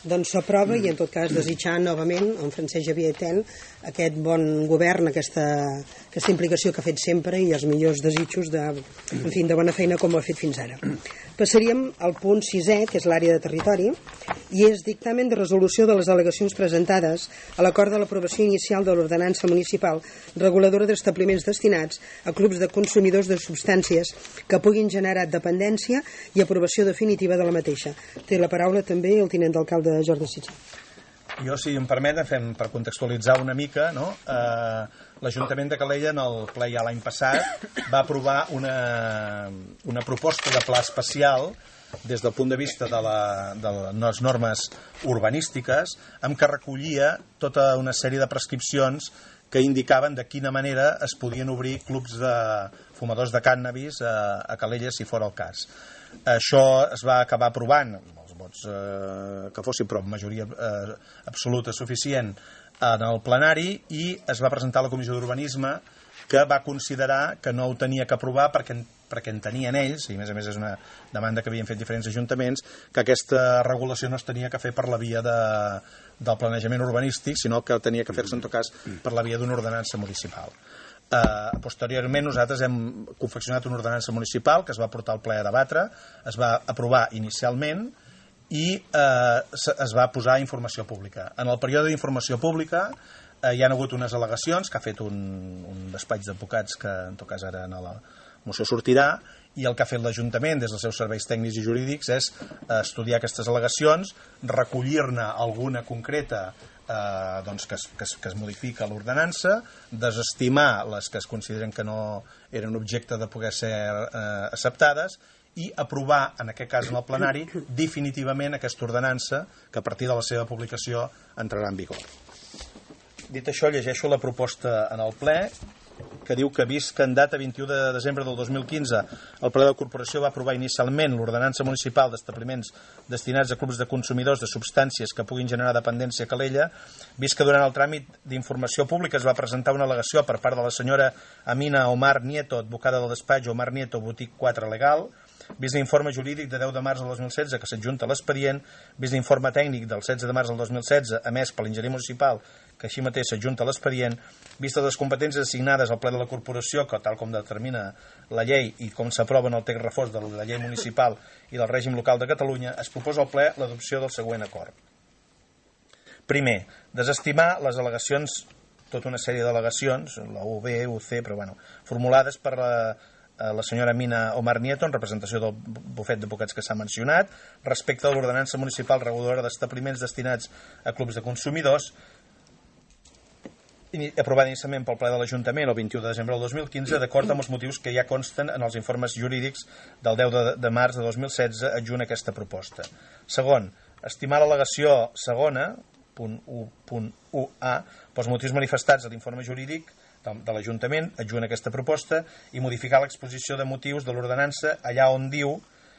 doncs s'aprova i en tot cas desitjar novament en Francesc Xavier Ten aquest bon govern, aquesta, aquesta implicació que ha fet sempre i els millors desitjos de, en fi, de bona feina com ho ha fet fins ara. Passaríem al punt sisè, que és l'àrea de territori, i és dictamen de resolució de les al·legacions presentades a l'acord de l'aprovació inicial de l'ordenança municipal reguladora d'establiments destinats a clubs de consumidors de substàncies que puguin generar dependència i aprovació definitiva de la mateixa. Té la paraula també el tinent d'alcalde Jordi Sitjar. Jo, si em permet, fem per contextualitzar una mica, no? Eh, l'Ajuntament de Calella, en el ple ja l'any passat, va aprovar una, una proposta de pla especial des del punt de vista de, la, de les normes urbanístiques, amb què recollia tota una sèrie de prescripcions que indicaven de quina manera es podien obrir clubs de fumadors de cànnabis a, a Calella, si fora el cas. Això es va acabar aprovant, els vots eh, que fossin, però amb majoria eh, absoluta suficient en el plenari, i es va presentar a la Comissió d'Urbanisme, que va considerar que no ho tenia que aprovar perquè, perquè entenien ells, i a més a més és una demanda que havien fet diferents ajuntaments, que aquesta regulació no es tenia que fer per la via de, del planejament urbanístic, sinó que tenia que fer-se en tot cas per la via d'una ordenança municipal. Uh, posteriorment nosaltres hem confeccionat una ordenança municipal que es va portar al ple a debatre, es va aprovar inicialment i uh, es va posar a informació pública. En el període d'informació pública uh, hi ha hagut unes al·legacions que ha fet un, un despatx d'advocats que en tot cas ara en la moció sortirà, i el que ha fet l'Ajuntament des dels seus serveis tècnics i jurídics és uh, estudiar aquestes al·legacions, recollir-ne alguna concreta Eh, doncs que, es, que, es, que es modifica l'ordenança, desestimar les que es consideren que no eren objecte de poder ser eh, acceptades i aprovar, en aquest cas en el plenari, definitivament aquesta ordenança que a partir de la seva publicació entrarà en vigor. Dit això, llegeixo la proposta en el ple, que diu que, vist que en data vint-i-u de desembre del dos mil quinze el ple de la Corporació va aprovar inicialment l'ordenança municipal d'establiments destinats a clubs de consumidors de substàncies que puguin generar dependència a Calella, vist que durant el tràmit d'informació pública es va presentar una al·legació per part de la senyora Amina Omar Nieto, advocada del despatx Omar Nieto, botic quatre legal, vist l'informe jurídic de deu de març del dos mil setze que s'adjunta a l'expedient, vist l'informe tècnic del setze de març del dos mil setze emès per l'enginyer municipal que així mateix s'adjunta a l'expedient, vistes les competències assignades al ple de la corporació, que tal com determina la llei i com s'aprova en el text reforç de la llei municipal i del règim local de Catalunya, es proposa al ple l'adopció del següent acord. Primer, desestimar les al·legacions, tota una sèrie d'al·legacions, la U B, U C, però bueno, formulades per la, la senyora Mina Omar Nieto, en representació del bufet d'advocats que s'ha mencionat, respecte a l'ordenança municipal reguladora d'establiments destinats a clubs de consumidors, aprovada inicialment pel ple de l'Ajuntament el vint-i-u de desembre del dos mil quinze, d'acord amb els motius que ja consten en els informes jurídics del deu de març de dos mil setze adjunt a aquesta proposta. Segon, estimar l'al·legació segona, punt u punt u a, pels motius manifestats a l'informe jurídic de l'Ajuntament adjunt a aquesta proposta i modificar l'exposició de motius de l'ordenança allà on diu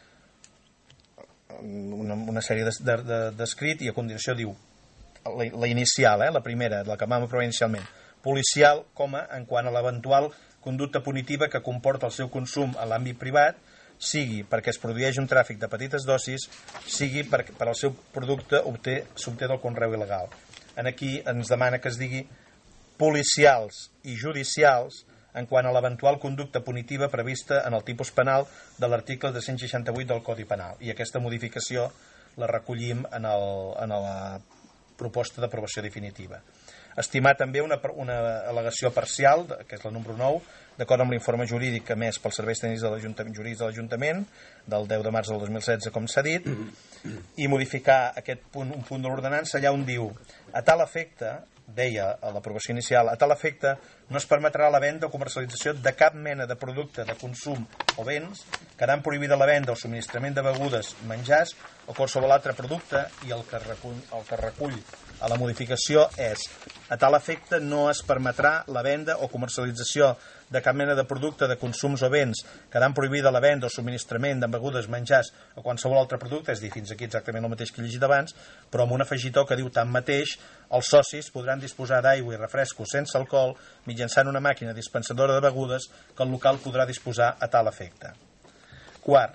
una, una sèrie d'escrit de, de, i a continuació diu La, la inicial, eh, la primera, la que vam aprovar inicialment, policial, coma, en quant a l'eventual conducta punitiva que comporta el seu consum a l'àmbit privat, sigui perquè es produeix un tràfic de petites dosis, sigui per, per al seu producte s'obté del conreu il·legal. En aquí ens demana que es digui policials i judicials en quant a l'eventual conducta punitiva prevista en el tipus penal de l'article tres-cents seixanta-vuit del Codi Penal. I aquesta modificació la recollim en, el, en la proposta d'aprovació definitiva. Estimar també una, una al·legació parcial, que és la número nou, d'acord amb l'informe jurídic emès pels serveis tècnics de l'Ajuntament, jurídics de l'Ajuntament del deu de març del dos mil setze, com s'ha dit, i modificar aquest punt, un punt de l'ordenança allà on diu a tal efecte, deia a l'aprovació inicial, a tal efecte no es permetrà la venda o comercialització de cap mena de producte de consum o béns, quedant prohibida la venda o subministrament de begudes, menjars o qualsevol altre producte, i el que recull, el que recull a la modificació és a tal efecte no es permetrà la venda o comercialització de cap mena de producte de consums o béns, quedant prohibida la venda o subministrament de begudes, menjars o qualsevol altre producte, és a dir, fins aquí exactament el mateix que he llegit abans, però amb un afegitó que diu tanmateix els socis podran disposar d'aigua i refrescos sense alcohol mitjançant una màquina dispensadora de begudes que el local podrà disposar a tal efecte. Quart,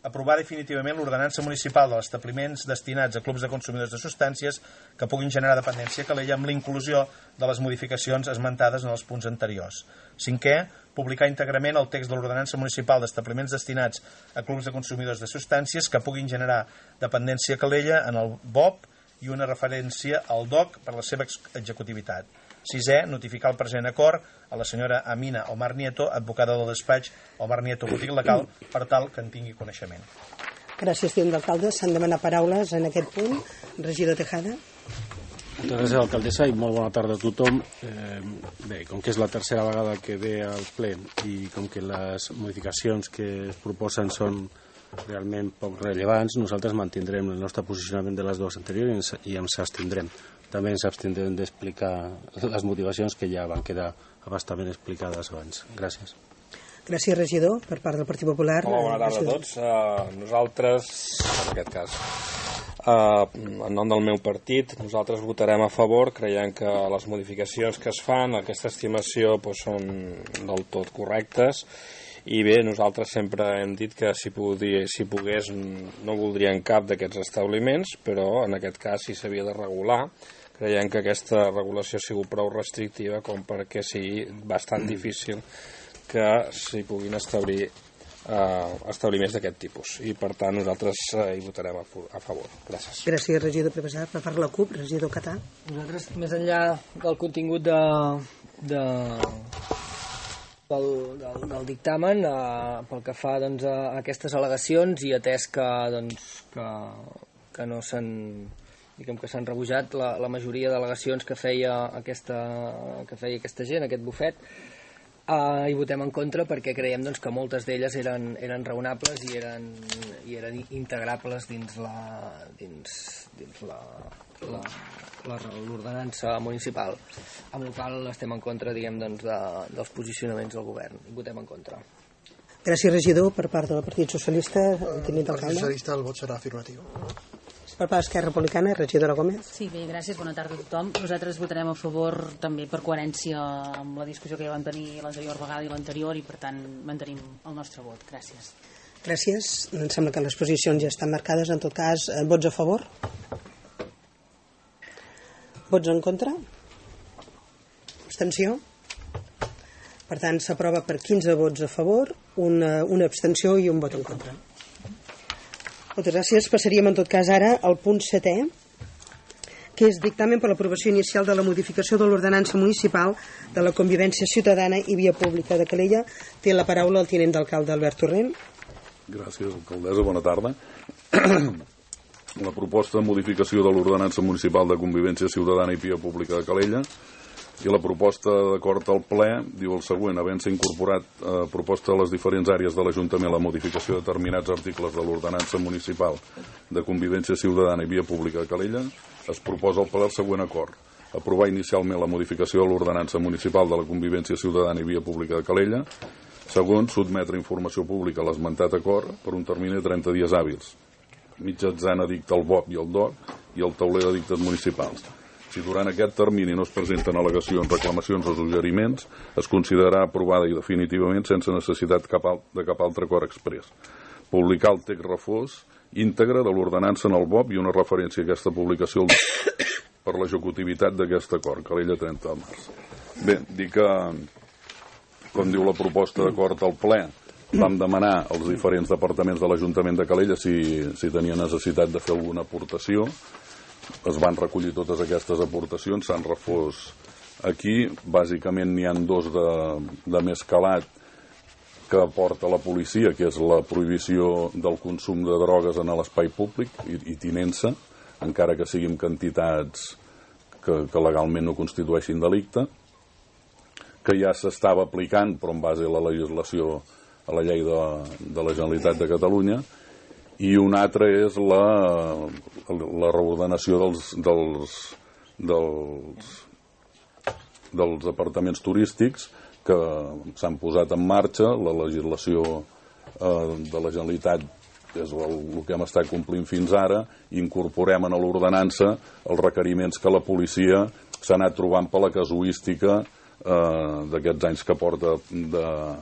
aprovar definitivament l'ordenança municipal dels establiments destinats a clubs de consumidors de substàncies que puguin generar dependència a Calella amb l'inclusió de les modificacions esmentades en els punts anteriors. Cinquè, publicar íntegrament el text de l'ordenança municipal d'establiments destinats a clubs de consumidors de substàncies que puguin generar dependència a Calella en el B O P i una referència al D O C per la seva executivitat. Sisè, notificar el present acord a la senyora Amina Omar Nieto, advocada del despatx Omar Nieto Boutique Legal, per tal que en tingui coneixement. Gràcies, tinent d'alcalde. S'han demanat paraules en aquest punt. Regidor Tejada. Moltes gràcies, alcaldessa, i molt bona tarda a tothom. Eh, bé, com que és la tercera vegada que ve al ple i com que les modificacions que es proposen són realment poc rellevants, nosaltres mantindrem el nostre posicionament de les dues anteriors i ens abstindrem. També ens abstindrem d'explicar les motivacions que ja van quedar abastament explicades abans. Gràcies. Gràcies, regidor, per part del Partit Popular. Hola, bona tarda a tots. Uh, nosaltres, en aquest cas, uh, en nom del meu partit, nosaltres votarem a favor, creiem que les modificacions que es fan, aquesta estimació, doncs, són del tot correctes. I bé, nosaltres sempre hem dit que si, podia, si pogués no voldríem cap d'aquests establiments, però en aquest cas si s'havia de regular, creiem que aquesta regulació ha sigut prou restrictiva com perquè sigui bastant difícil que s'hi puguin establir eh, establiments d'aquest tipus. I per tant nosaltres eh, hi votarem a, a favor. Gràcies. Gràcies, regidor Prevesat. Per part de la CUP, regidor Catà. Nosaltres, més enllà del contingut de... de... Del, del, del dictamen eh, pel que fa doncs, a aquestes al·legacions i atès que, doncs, que, que no s'han diguem que s'han rebutjat la, la majoria d'al·legacions que feia aquesta, que feia aquesta gent, aquest bufet, eh, hi votem en contra perquè creiem doncs, que moltes d'elles eren, eren raonables i eren, i eren integrables dins la dins, dins la l'ordenança municipal, amb la qual estem en contra diguem, doncs, de, dels posicionaments del govern. I votem en contra. Gràcies, regidor. Per part del Partit Socialista, el tinent d'alcalde. Partit Socialista, el vot serà afirmatiu. Per part d'Esquerra Republicana, regidora Gómez. Sí, bé, gràcies, bona tarda a tothom. Nosaltres votarem a favor també per coherència amb la discussió que ja vam tenir l'anterior vegada i l'anterior i per tant mantenim el nostre vot. Gràcies. Gràcies. Em sembla que les posicions ja estan marcades. En tot cas, vots a favor? Vots en contra? Abstenció? Per tant, s'aprova per quinze vots a favor, una, una abstenció i un vot en contra. Moltes gràcies. Passaríem en tot cas ara al punt setè, que és dictamen per l'aprovació inicial de la modificació de l'ordenança municipal de la convivència ciutadana i via pública de Calella. Té la paraula el tinent d'alcalde Albert Torrent. Gràcies, alcaldessa. Bona tarda. La proposta de modificació de l'ordenança municipal de convivència ciutadana i via pública de Calella i la proposta d'acord al ple diu el següent: havent-se incorporat eh, proposta de les diferents àrees de l'Ajuntament la modificació de determinats articles de l'ordenança municipal de convivència ciutadana i via pública de Calella, es proposa al ple el següent acord: aprovar inicialment la modificació de l'ordenança municipal de la convivència ciutadana i via pública de Calella. Segon, sotmetre informació pública a l'esmentat acord per un termini de trenta dies hàbils, mitjançant edicte al B O P i al D O C i el tauler d'edictes municipals. Si durant aquest termini no es presenten al·legacions, reclamacions o suggeriments, es considerarà aprovada i definitivament sense necessitat cap al, de cap altre acord exprés. Publicar el text refós íntegre de l'ordenança en el B O P i una referència a aquesta publicació per l'executivitat d'aquest acord, Calella trenta de març. Bé, dir que, com diu la proposta d'acord al ple, vam demanar als diferents departaments de l'Ajuntament de Calella si, si tenia necessitat de fer alguna aportació. Es van recollir totes aquestes aportacions, s'han refós aquí. Bàsicament n'hi ha dos de, de més calat que aporta la policia, que és la prohibició del consum de drogues en l'espai públic i, i tinença, encara que siguin quantitats que, que legalment no constitueixin delicte, que ja s'estava aplicant, però en base a la legislació, a la llei de, de la Generalitat de Catalunya, i un altre és la, la reordenació dels, dels, dels, dels apartaments turístics que s'han posat en marxa. La legislació eh, de la Generalitat és el, el que hem estat complint fins ara. Incorporem en l'ordenança els requeriments que la policia s'ha anat trobant per la casuística eh, d'aquests anys que porta de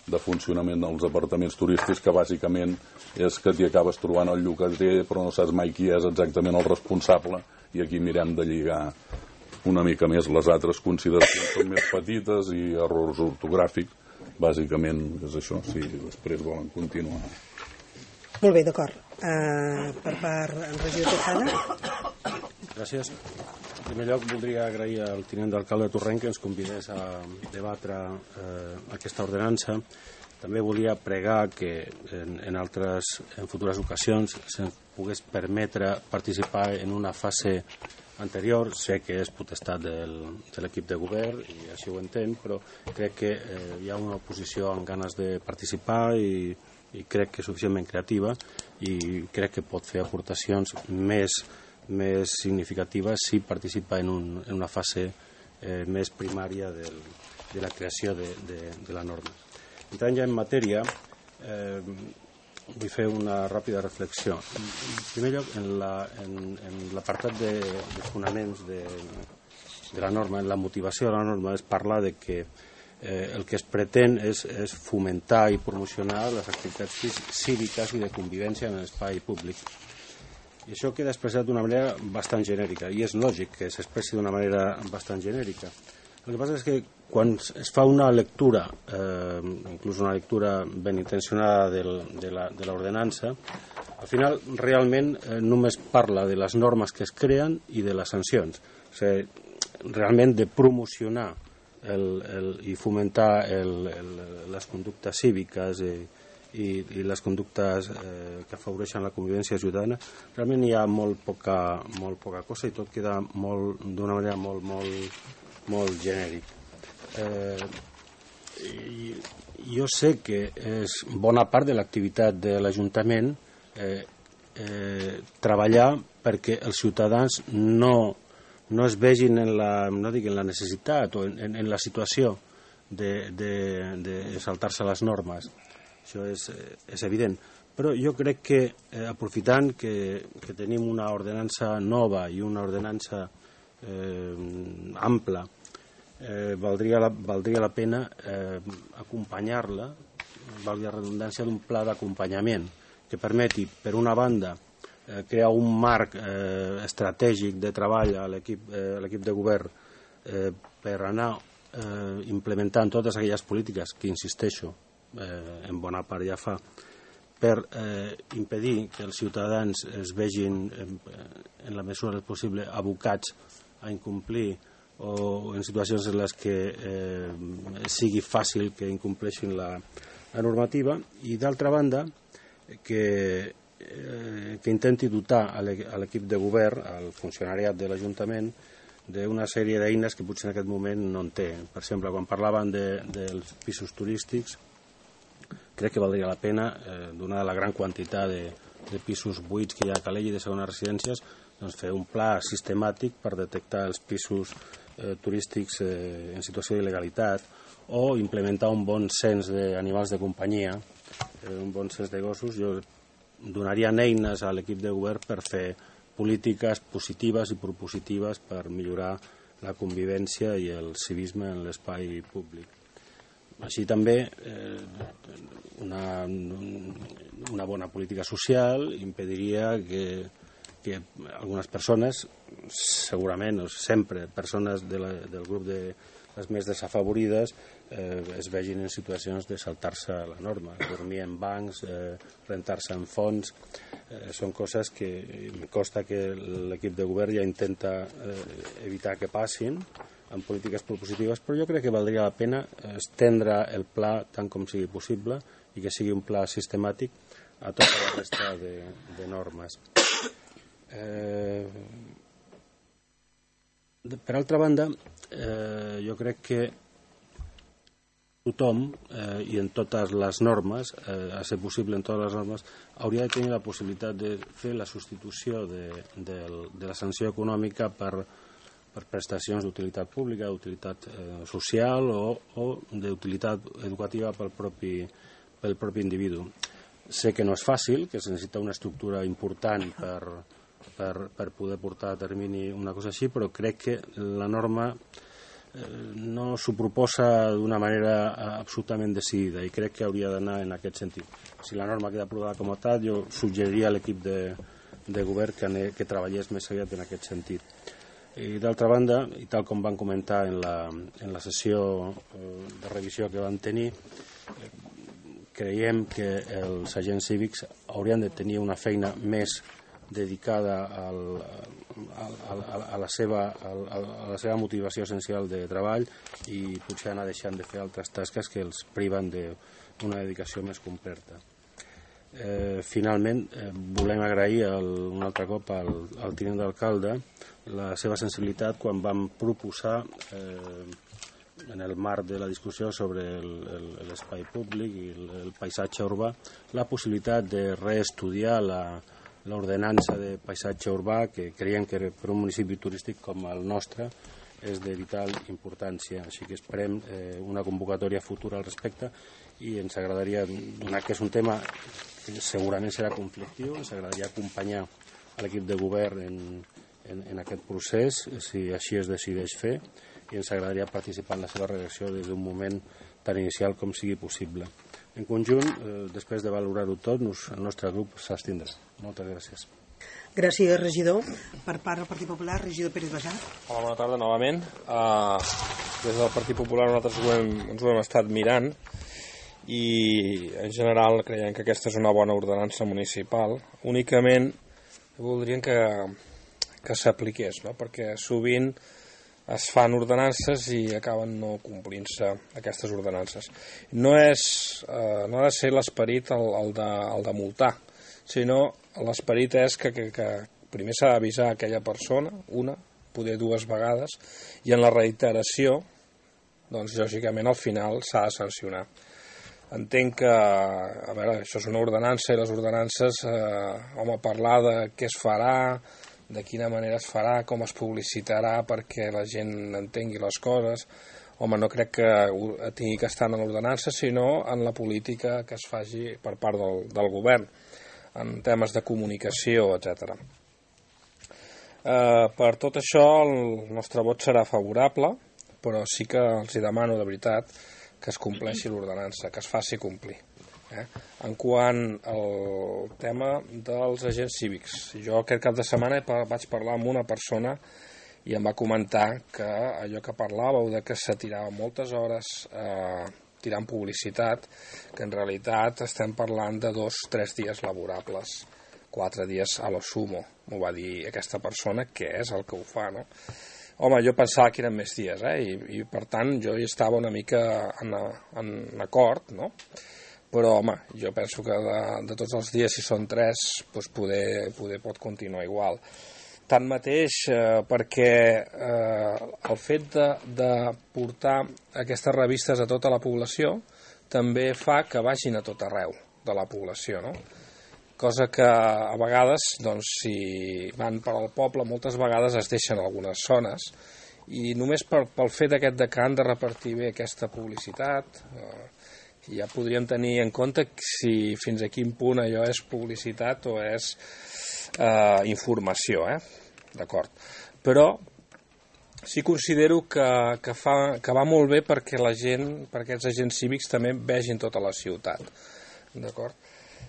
de funcionament dels apartaments turístics, que bàsicament és que t'hi acabes trobant el llogater però no saps mai qui és exactament el responsable, i aquí mirem de lligar una mica més. Les altres consideracions són més petites i errors ortogràfics, bàsicament és això, si després volen continuar. Molt bé, d'acord. Uh, per part, en regidor Tejada. Gràcies. En primer lloc, voldria agrair al tinent d'alcalde Torrent que ens convidés a debatre eh, aquesta ordenança. També volia pregar que en, en altres, en futures ocasions, se'ns pogués permetre participar en una fase anterior. Sé que és potestat del, de l'equip de govern i així ho entenc, però crec que eh, hi ha una oposició amb ganes de participar i, i crec que és suficientment creativa i crec que pot fer aportacions més, més significatives si participa en, un, en una fase eh, més primària del, de la creació de, de, de la norma. Entrant ja en matèria, eh, vull fer una ràpida reflexió. En primer lloc, en l'apartat la, en, en de, de fonaments de, de la norma, en la motivació de la norma, és parlar de que eh, el que es pretén és, és fomentar i promocionar les activitats cíviques i de convivència en l'espai públic. I això queda expressat d'una manera bastant genèrica, i és lògic que s'expressi d'una manera bastant genèrica. El que passa és que quan es fa una lectura, eh, inclús una lectura ben intencionada del, de l'ordenança, al final realment eh, només parla de les normes que es creen i de les sancions. O sigui, realment de promocionar el, el, i fomentar el, el, les conductes cíviques i, i, i les conductes eh, que afavoreixen la convivència ciutadana. Realment hi ha molt poca, molt poca cosa i tot queda d'una manera molt, molt, molt genèric. Eh, i, jo sé que és bona part de l'activitat de l'Ajuntament eh, eh, treballar perquè els ciutadans no, no es vegin en la, no dic en la necessitat o en, en la situació de, de, de saltar-se les normes. Això és, és evident. Però jo crec que eh, aprofitant que, que tenim una ordenança nova i una ordenança eh, ampla, Eh, valdria, la, valdria la pena eh, acompanyar-la, valgui la redundància, d'un pla d'acompanyament que permeti, per una banda, eh, crear un marc eh, estratègic de treball a l'equip eh, de govern eh, per anar eh, implementant totes aquelles polítiques que, insisteixo, eh, en bona part ja fa, per eh, impedir que els ciutadans es vegin, en, en la mesura del possible, abocats a incomplir o en situacions en les que eh, sigui fàcil que incompleixin la, la normativa, i d'altra banda que, eh, que intenti dotar a l'equip de govern, al funcionariat de l'Ajuntament, d'una sèrie d'eines que potser en aquest moment no en té. Per exemple, quan parlaven de, dels pisos turístics, crec que valdria la pena, eh, donada la gran quantitat de, de pisos buits que hi ha a Calella i de segones residències, doncs fer un pla sistemàtic per detectar els pisos eh, turístics eh, en situació d'il·legalitat, o implementar un bon cens d'animals de companyia, eh, un bon cens de gossos. Jo donaria eines a l'equip de govern per fer polítiques positives i propositives per millorar la convivència i el civisme en l'espai públic. Així també eh, una, una bona política social impediria que que algunes persones, segurament o sempre persones de la, del grup de les més desafavorides, eh, es vegin en situacions de saltar-se la norma, dormir en bancs, eh, rentar-se en fons. Eh, són coses que em costa que l'equip de govern ja intenta eh, evitar que passin amb polítiques propositives, però jo crec que valdria la pena estendre el pla tant com sigui possible i que sigui un pla sistemàtic a tota la resta de, de normes. Eh, per altra banda, eh, jo crec que tothom, eh, i en totes les normes, eh, a ser possible en totes les normes, hauria de tenir la possibilitat de fer la substitució de, de, de la sanció econòmica per, per prestacions d'utilitat pública, d'utilitat eh, social o, o d'utilitat educativa pel propi, pel propi individu. Sé que no és fàcil, que es necessita una estructura important per Per, per poder portar a termini una cosa així, però crec que la norma no s'ho proposa d'una manera absolutament decidida i crec que hauria d'anar en aquest sentit. Si la norma queda aprovada com a tal, jo suggeriria a l'equip de, de govern que, ane, que treballés més aviat en aquest sentit. I d'altra banda, i tal com van comentar en la, en la sessió de revisió que van tenir, creiem que els agents cívics haurien de tenir una feina més dedicada al, al, a, la seva, al, a la seva motivació essencial de treball i potser anar deixant de fer altres tasques que els priven d'una dedicació més completa. Eh, finalment, eh, volem agrair el, un altre cop al, al tinent d'alcalde la seva sensibilitat quan vam proposar eh, en el marc de la discussió sobre l'espai públic i el, el paisatge urbà la possibilitat de reestudiar la l'ordenança de paisatge urbà que creiem que per un municipi turístic com el nostre és de vital importància. Així que esperem eh, una convocatòria futura al respecte i ens agradaria, donar que és un tema que segurament serà conflictiu, ens agradaria acompanyar a l'equip de govern en, en, en aquest procés, si així es decideix fer, i ens agradaria participar en la seva redacció des d'un moment tan inicial com sigui possible. En conjunt, eh, després de valorar-ho tot, nos, el nostre grup s'abstindrà. Moltes gràcies. Gràcies, regidor. Per part del Partit Popular, regidor Pérez Basar. Hola, bona tarda novament. Uh, des del Partit Popular nosaltres ho hem, ens ho hem estat mirant i en general creiem que aquesta és una bona ordenança municipal. Únicament voldríem que, que s'apliqués, no? Perquè sovint es fan ordenances i acaben no complint-se aquestes ordenances. No, és, eh, no ha de ser l'esperit el, el, de, el de multar, sinó l'esperit és que, que, que primer s'ha d'avisar aquella persona, una, poder dues vegades, i en la reiteració, doncs lògicament al final s'ha de sancionar. Entenc que, a veure, això és una ordenança i les ordenances, eh, home, parlar de què es farà, de quina manera es farà, com es publicitarà perquè la gent entengui les coses. Home, no crec que tingui que estar en l'ordenança, sinó en la política que es faci per part del, del govern, en temes de comunicació, etcètera. Eh, per tot això, el nostre vot serà favorable, però sí que els hi demano de veritat que es compleixi l'ordenança, que es faci complir. Eh? En quant al tema dels agents cívics, jo aquest cap de setmana vaig parlar amb una persona i em va comentar que allò que parlàveu de que se tirava moltes hores eh, tirant publicitat, que en realitat estem parlant de dos, tres dies laborables, quatre dies a lo sumo, m'ho va dir aquesta persona, que és el que ho fa, no? Home, jo pensava que eren més dies, eh? I, i per tant jo hi estava una mica en, en acord, no? Però, home, jo penso que de, de tots els dies, si són tres, doncs poder, poder pot continuar igual. Tanmateix, eh, perquè eh, el fet de, de portar aquestes revistes a tota la població també fa que vagin a tot arreu de la població, no? Cosa que a vegades, doncs, si van per al poble, moltes vegades es deixen algunes zones i només per, pel fet aquest de que han de repartir bé aquesta publicitat, eh, ja podríem tenir en compte si fins a quin punt allò és publicitat o és eh, informació, eh? D'acord. Però sí considero que, que, fa, que va molt bé perquè la gent, perquè aquests agents cívics també vegin tota la ciutat. D'acord.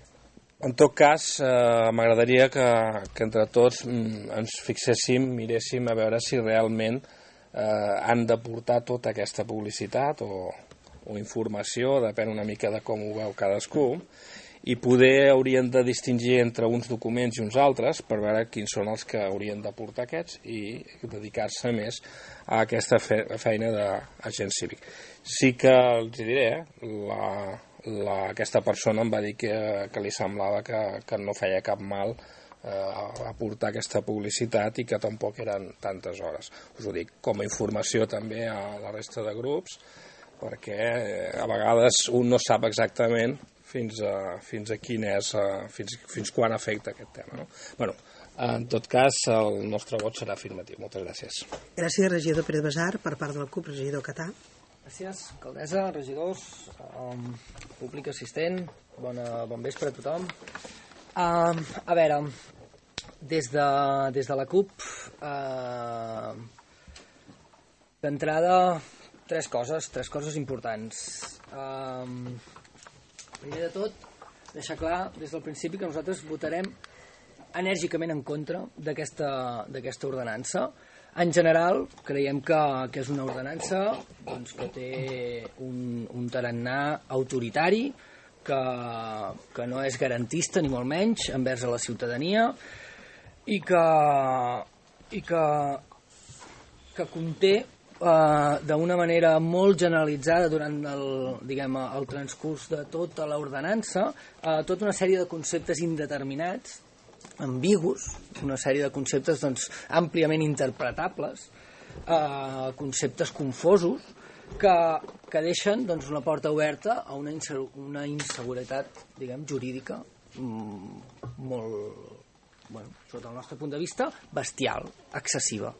En tot cas, eh, m'agradaria que, que entre tots mm, ens fixéssim, miréssim a veure si realment eh, han de portar tota aquesta publicitat o o informació, depèn una mica de com ho veu cadascú, i poder haurien de distingir entre uns documents i uns altres per veure quins són els que haurien de portar aquests i dedicar-se més a aquesta fe feina d'agent cívic. Sí que els diré, la, la, aquesta persona em va dir que, que li semblava que, que no feia cap mal eh, aportar aquesta publicitat i que tampoc eren tantes hores. Us ho dic com a informació també a la resta de grups, perquè a vegades un no sap exactament fins a, fins a quin és, fins, fins quan afecta aquest tema. No? Bueno, en tot cas, el nostre vot serà afirmatiu. Moltes gràcies. Gràcies, regidor Pérez Basar. Per part de la CUP, regidor Catà. Gràcies, alcaldessa, regidors, um, públic assistent, bona, bon vespre a tothom. Um, a veure, des de, des de la CUP... Uh, D'entrada, tres coses, tres coses importants. Um, primer de tot, deixar clar des del principi que nosaltres votarem enèrgicament en contra d'aquesta ordenança. En general, creiem que, que és una ordenança doncs, que té un, un tarannà autoritari, que, que no és garantista ni molt menys envers a la ciutadania i que, i que, que conté eh, d'una manera molt generalitzada durant el, diguem, el transcurs de tota l'ordenança eh, tota una sèrie de conceptes indeterminats, ambigus, una sèrie de conceptes doncs, àmpliament interpretables, eh, conceptes confosos, que, que deixen doncs, una porta oberta a una, insegu una inseguretat diguem, jurídica mm, molt, bueno, sota el nostre punt de vista, bestial, excessiva.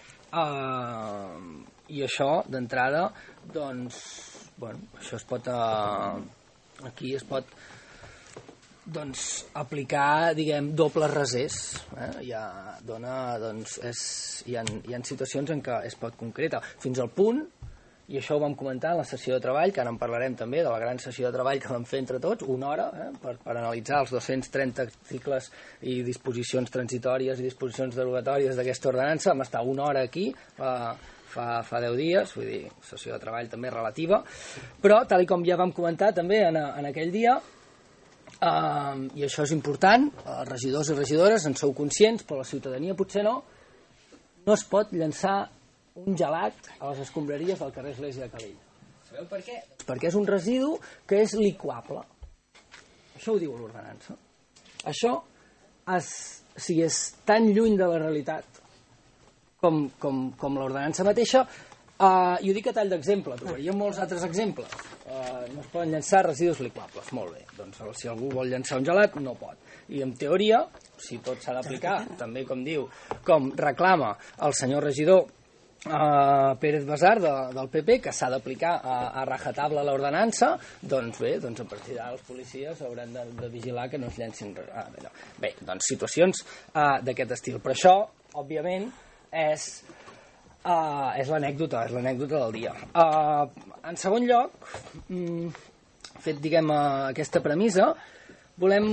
Uh, I això, d'entrada, doncs, bueno, això es pot... Uh, aquí es pot doncs, aplicar, diguem, dobles rasers. Eh? Hi ha, dona, doncs, és, hi, ha, hi ha situacions en què es pot concreta, fins al punt, i això ho vam comentar en la sessió de treball, que ara en parlarem també, de la gran sessió de treball que vam fer entre tots, una hora, eh? per, per analitzar els dos-cents trenta articles i disposicions transitòries i disposicions derogatòries d'aquesta ordenança. Vam estar una hora aquí, fa, fa, fa deu dies, vull dir, sessió de treball també relativa, però, tal com ja vam comentar també en, en aquell dia, Uh, i això és important, els regidors i regidores en sou conscients, però la ciutadania potser no, no es pot llançar un gelat a les escombraries del carrer Església de Calella. Sabeu per què? Perquè és un residu que és liquable. Això ho diu l'ordenança. Això és, o sigui, és tan lluny de la realitat com, com, com l'ordenança mateixa. Uh, I ho dic a tall d'exemple, trobaríem molts altres exemples. Uh, no es poden llançar residus liquables, molt bé, doncs si algú vol llançar un gelat no pot, i en teoria si tot s'ha d'aplicar, també com diu com reclama el senyor regidor uh, Pérez Basar de, del P P, que s'ha d'aplicar a, a rajatabla l'ordenança, doncs bé, doncs a partir d'ara els policies hauran de, de vigilar que no es llencin ah, bé, doncs situacions uh, d'aquest estil, però això òbviament és Uh, és l'anècdota, és l'anècdota del dia. Uh, en segon lloc, mm, fet, diguem, uh, aquesta premissa, volem,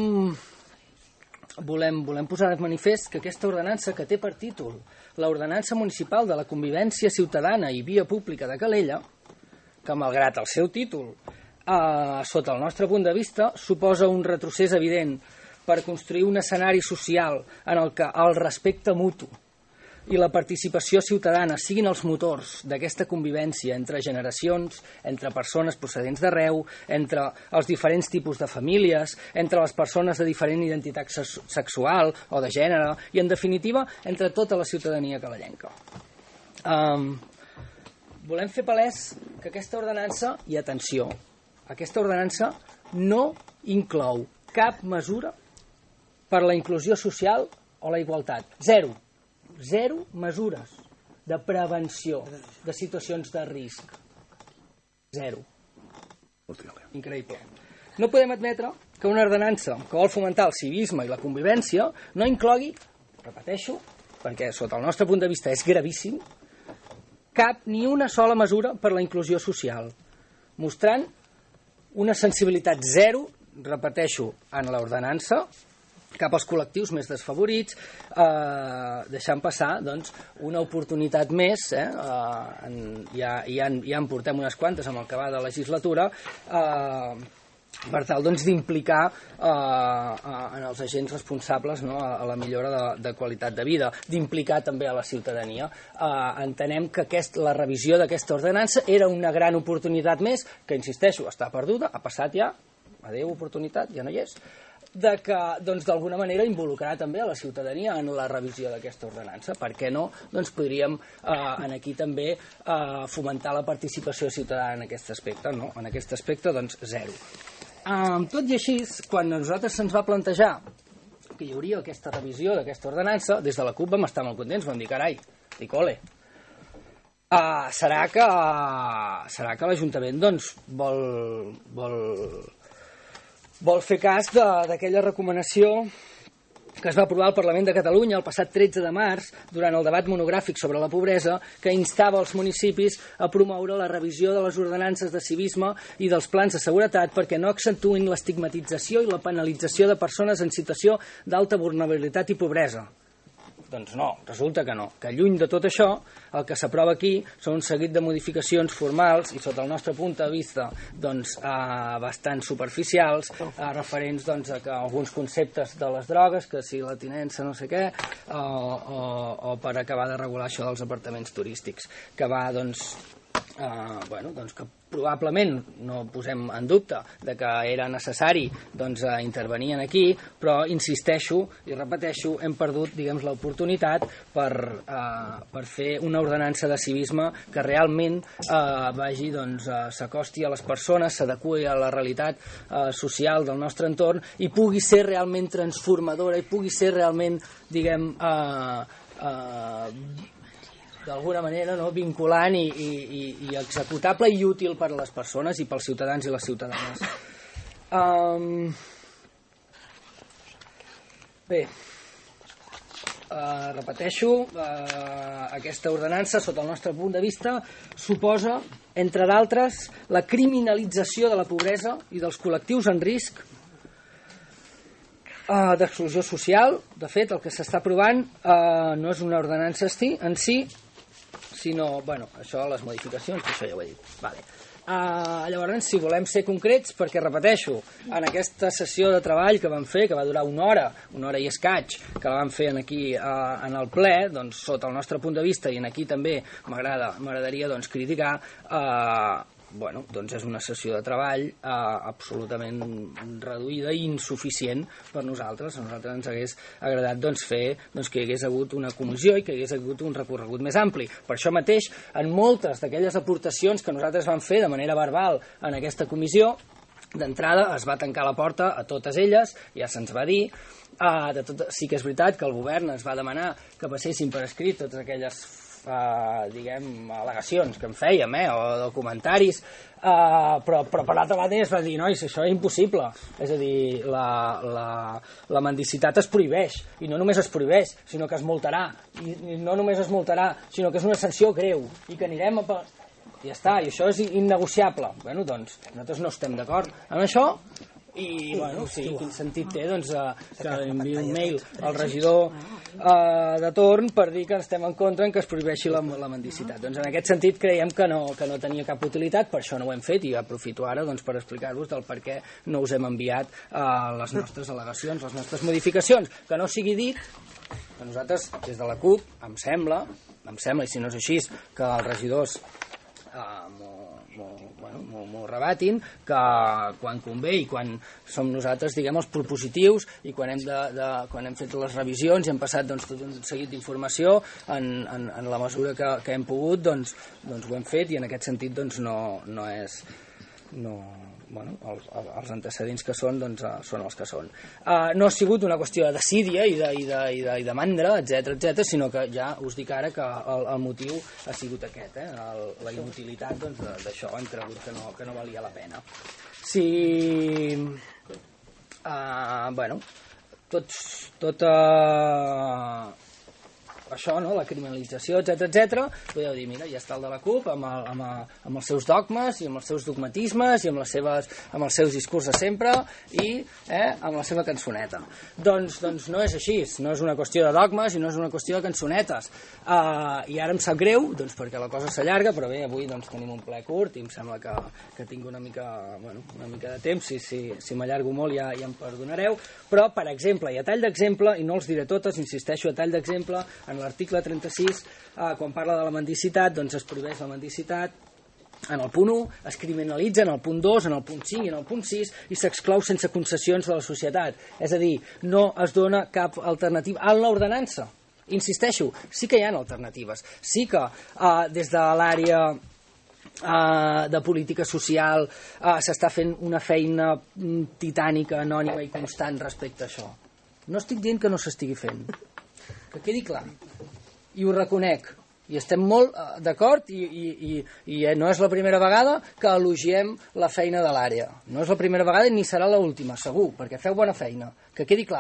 volem, volem posar en manifest que aquesta ordenança que té per títol l'Ordenança Municipal de la Convivència Ciutadana i Via Pública de Calella, que malgrat el seu títol, uh, sota el nostre punt de vista, suposa un retrocés evident per construir un escenari social en el que el respecte mutu i la participació ciutadana siguin els motors d'aquesta convivència entre generacions, entre persones procedents d'arreu, entre els diferents tipus de famílies, entre les persones de diferent identitat sexual o de gènere i, en definitiva, entre tota la ciutadania calellenca. Um, volem fer palès que aquesta ordenança, i atenció, aquesta ordenança no inclou cap mesura per la inclusió social o la igualtat. Zero. Zero mesures de prevenció de situacions de risc. Zero. Increïble. No podem admetre que una ordenança que vol fomentar el civisme i la convivència no inclogui, repeteixo, perquè sota el nostre punt de vista és gravíssim, cap ni una sola mesura per la inclusió social, mostrant una sensibilitat zero, repeteixo, en l'ordenança, cap als col·lectius més desfavorits, eh, deixant passar doncs, una oportunitat més, eh, eh, en, ja, ja, en, ja en portem unes quantes amb el que va de legislatura, eh, per tal doncs, d'implicar eh, en els agents responsables, no, a, a la millora de, de qualitat de vida, d'implicar també a la ciutadania. Eh, entenem que aquest, la revisió d'aquesta ordenança era una gran oportunitat més, que insisteixo, està perduda, ha passat ja, adéu oportunitat, ja no hi és, de que, doncs, d'alguna manera involucrar també a la ciutadania en la revisió d'aquesta ordenança. Per què no? Doncs podríem eh, en aquí també eh, fomentar la participació ciutadana en aquest aspecte, no? En aquest aspecte, doncs, zero. Eh, tot i així, quan a nosaltres se'ns va plantejar que hi hauria aquesta revisió d'aquesta ordenança, des de la CUP vam estar molt contents, vam dir, carai, dic, ole, uh, serà que, uh, serà que l'Ajuntament, doncs, vol... vol vol fer cas d'aquella recomanació que es va aprovar al Parlament de Catalunya el passat tretze de març durant el debat monogràfic sobre la pobresa, que instava els municipis a promoure la revisió de les ordenances de civisme i dels plans de seguretat perquè no accentuïn l'estigmatització i la penalització de persones en situació d'alta vulnerabilitat i pobresa. Doncs no, resulta que no, que lluny de tot això, el que s'aprova aquí són un seguit de modificacions formals i sota el nostre punt de vista doncs, eh, bastant superficials, eh, referents doncs, a que alguns conceptes de les drogues, que si la tinença no sé què, o, o, o per acabar de regular això dels apartaments turístics, que va doncs, eh, bueno, doncs que probablement no posem en dubte de que era necessari doncs, intervenir aquí, però insisteixo i repeteixo, hem perdut diguem, l'oportunitat per, eh, per fer una ordenança de civisme que realment eh, vagi, doncs, eh, s'acosti a les persones, s'adeqüi a la realitat eh, social del nostre entorn i pugui ser realment transformadora i pugui ser realment, diguem, eh, eh, d'alguna manera no, vinculant i, i, i executable i útil per a les persones i pels ciutadans i les ciutadanes. Um, bé, uh, repeteixo, uh, aquesta ordenança, sota el nostre punt de vista, suposa, entre d'altres, la criminalització de la pobresa i dels col·lectius en risc uh, d'exclusió social. De fet, el que s'està aprovant uh, no és una ordenança en si, sinó, bueno, això, les modificacions, això ja ho he dit. Vale. Uh, llavors, si volem ser concrets, perquè repeteixo, en aquesta sessió de treball que vam fer, que va durar una hora, una hora i escaig, que la vam fer aquí uh, en el ple, doncs, sota el nostre punt de vista, i en aquí també m'agrada, m'agradaria doncs, criticar, uh, bueno, doncs és una sessió de treball eh, absolutament reduïda i insuficient per nosaltres. A nosaltres ens hagués agradat doncs, fer doncs, que hi hagués hagut una comissió i que hi hagués hagut un recorregut més ampli. Per això mateix, en moltes d'aquelles aportacions que nosaltres vam fer de manera verbal en aquesta comissió, d'entrada es va tancar la porta a totes elles, ja se'ns va dir. Uh, de tot, sí que és veritat que el govern ens va demanar que passessin per escrit totes aquelles Uh, diguem, al·legacions que en fèiem, eh, o, o comentaris, uh, però, però per l'altra banda es va dir, nois, això és impossible, és a dir, la, la, la mendicitat es prohibeix, i no només es prohibeix, sinó que es multarà, i, i no només es multarà, sinó que és una sanció greu, i que anirem a... I ja està, i això és innegociable. Bueno, doncs, nosaltres no estem d'acord amb això, i, bueno, sí, quin sentit té, doncs, eh, que enviï un mail al regidor eh, de torn per dir que estem en contra en que es prohibeixi la, la mendicitat. Doncs en aquest sentit creiem que no, que no tenia cap utilitat, per això no ho hem fet, i aprofito ara doncs, per explicar-vos del per què no us hem enviat eh, les nostres al·legacions, les nostres modificacions. Que no sigui dit que nosaltres, des de la CUP, em sembla, em sembla, i si no és així, que els regidors eh, m'ho bueno, m'ho rebatin, que quan convé i quan som nosaltres, diguem, els propositius i quan hem, de, de, quan hem fet les revisions i hem passat doncs, tot un seguit d'informació en, en, en la mesura que, que hem pogut, doncs, doncs ho hem fet, i en aquest sentit doncs, no, no és... No, bueno, els, els antecedents que són doncs, uh, són els que són. Uh, no ha sigut una qüestió de desídia i de, i de, i de, i de mandra, etcètera, etcètera, sinó que ja us dic ara que el, el motiu ha sigut aquest, eh? el, la inutilitat doncs, d'això, hem cregut que no, que no valia la pena. Si... Uh, bueno, tots, tot... Uh, això, no? La criminalització, etcètera, etcètera, podeu dir, mira, ja està el de la CUP amb, el, amb, el, amb els seus dogmes i amb els seus dogmatismes i amb, les seves, amb els seus discurs de sempre i eh, amb la seva cançoneta. Doncs, doncs no és així, no és una qüestió de dogmes i no és una qüestió de cançonetes. Uh, I ara em sap greu, doncs, perquè la cosa s'allarga, però bé, avui doncs, tenim un ple curt i em sembla que, que tinc una mica, bueno, una mica de temps, si, si, si m'allargo molt ja, ja em perdonareu, però, per exemple, i a tall d'exemple, i no els diré totes, insisteixo, a tall d'exemple, en l'article trenta-sis, eh, quan parla de la mendicitat, doncs es prohibeix la mendicitat en el punt u, es criminalitza en el punt dos, en el punt cinc i en el punt sis, i s'exclou sense concessions de la societat. És a dir, no es dona cap alternativa a l'ordenança. Insisteixo, sí que hi ha alternatives. Sí que eh, des de l'àrea Uh, de política social uh, s'està fent una feina titànica, anònima i constant respecte a això. No estic dient que no s'estigui fent, que quedi clar, i ho reconec, i estem molt uh, d'acord, i, i, i, i no és la primera vegada que elogiem la feina de l'àrea, no és la primera vegada ni serà l'última, segur, perquè feu bona feina, que quedi clar,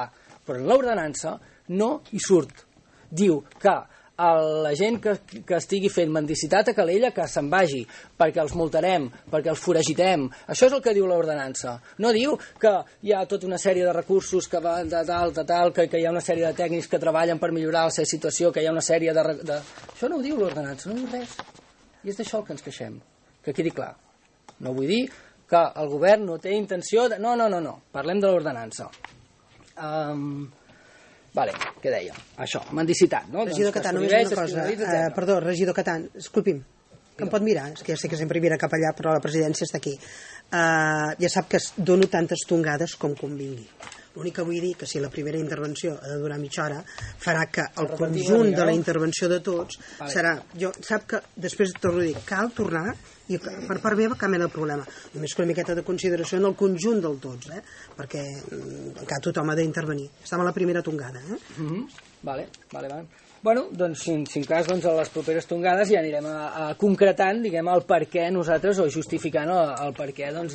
però en l'ordenança no hi surt. Diu que la gent que, que estigui fent mendicitat a Calella que se'n vagi, perquè els multarem, perquè els foragitem. Això és el que diu l'ordenança. No diu que hi ha tota una sèrie de recursos que van de tal, de tal, que, que hi ha una sèrie de tècnics que treballen per millorar la seva situació, que hi ha una sèrie de... de... Això no ho diu l'ordenança, no diu res. I és d'això que ens queixem, que quedi clar. No vull dir que el govern no té intenció de... No, no, no, no. Parlem de l'ordenança. Um... Vale, què deia? Això, mendicitat, no? Regidor doncs Catà, només una cosa. Uh, perdó, regidor Catà, esculpi'm, que em pot mirar? És que ja sé que sempre mira cap allà, però la presidència està aquí. Uh, ja sap que dono tantes tongades com convingui. L'únic que vull dir que si la primera intervenció ha de durar mitja hora, farà que el conjunt de la intervenció de tots serà... Jo, sap que, després torno a dir, cal tornar, i per part meva cap mena de problema. Només que una miqueta de consideració en el conjunt del tots, eh? Perquè encara tothom ha d'intervenir. Estem a la primera tongada, eh? Mm-hmm. Vale, vale, vale. Bueno, doncs, si, si en cas, doncs, a les properes tongades ja anirem a, a concretant, diguem, el per què nosaltres, o justificant el, el per què, doncs,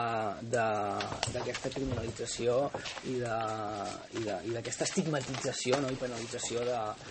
d'aquesta criminalització i d'aquesta estigmatització, no?, i penalització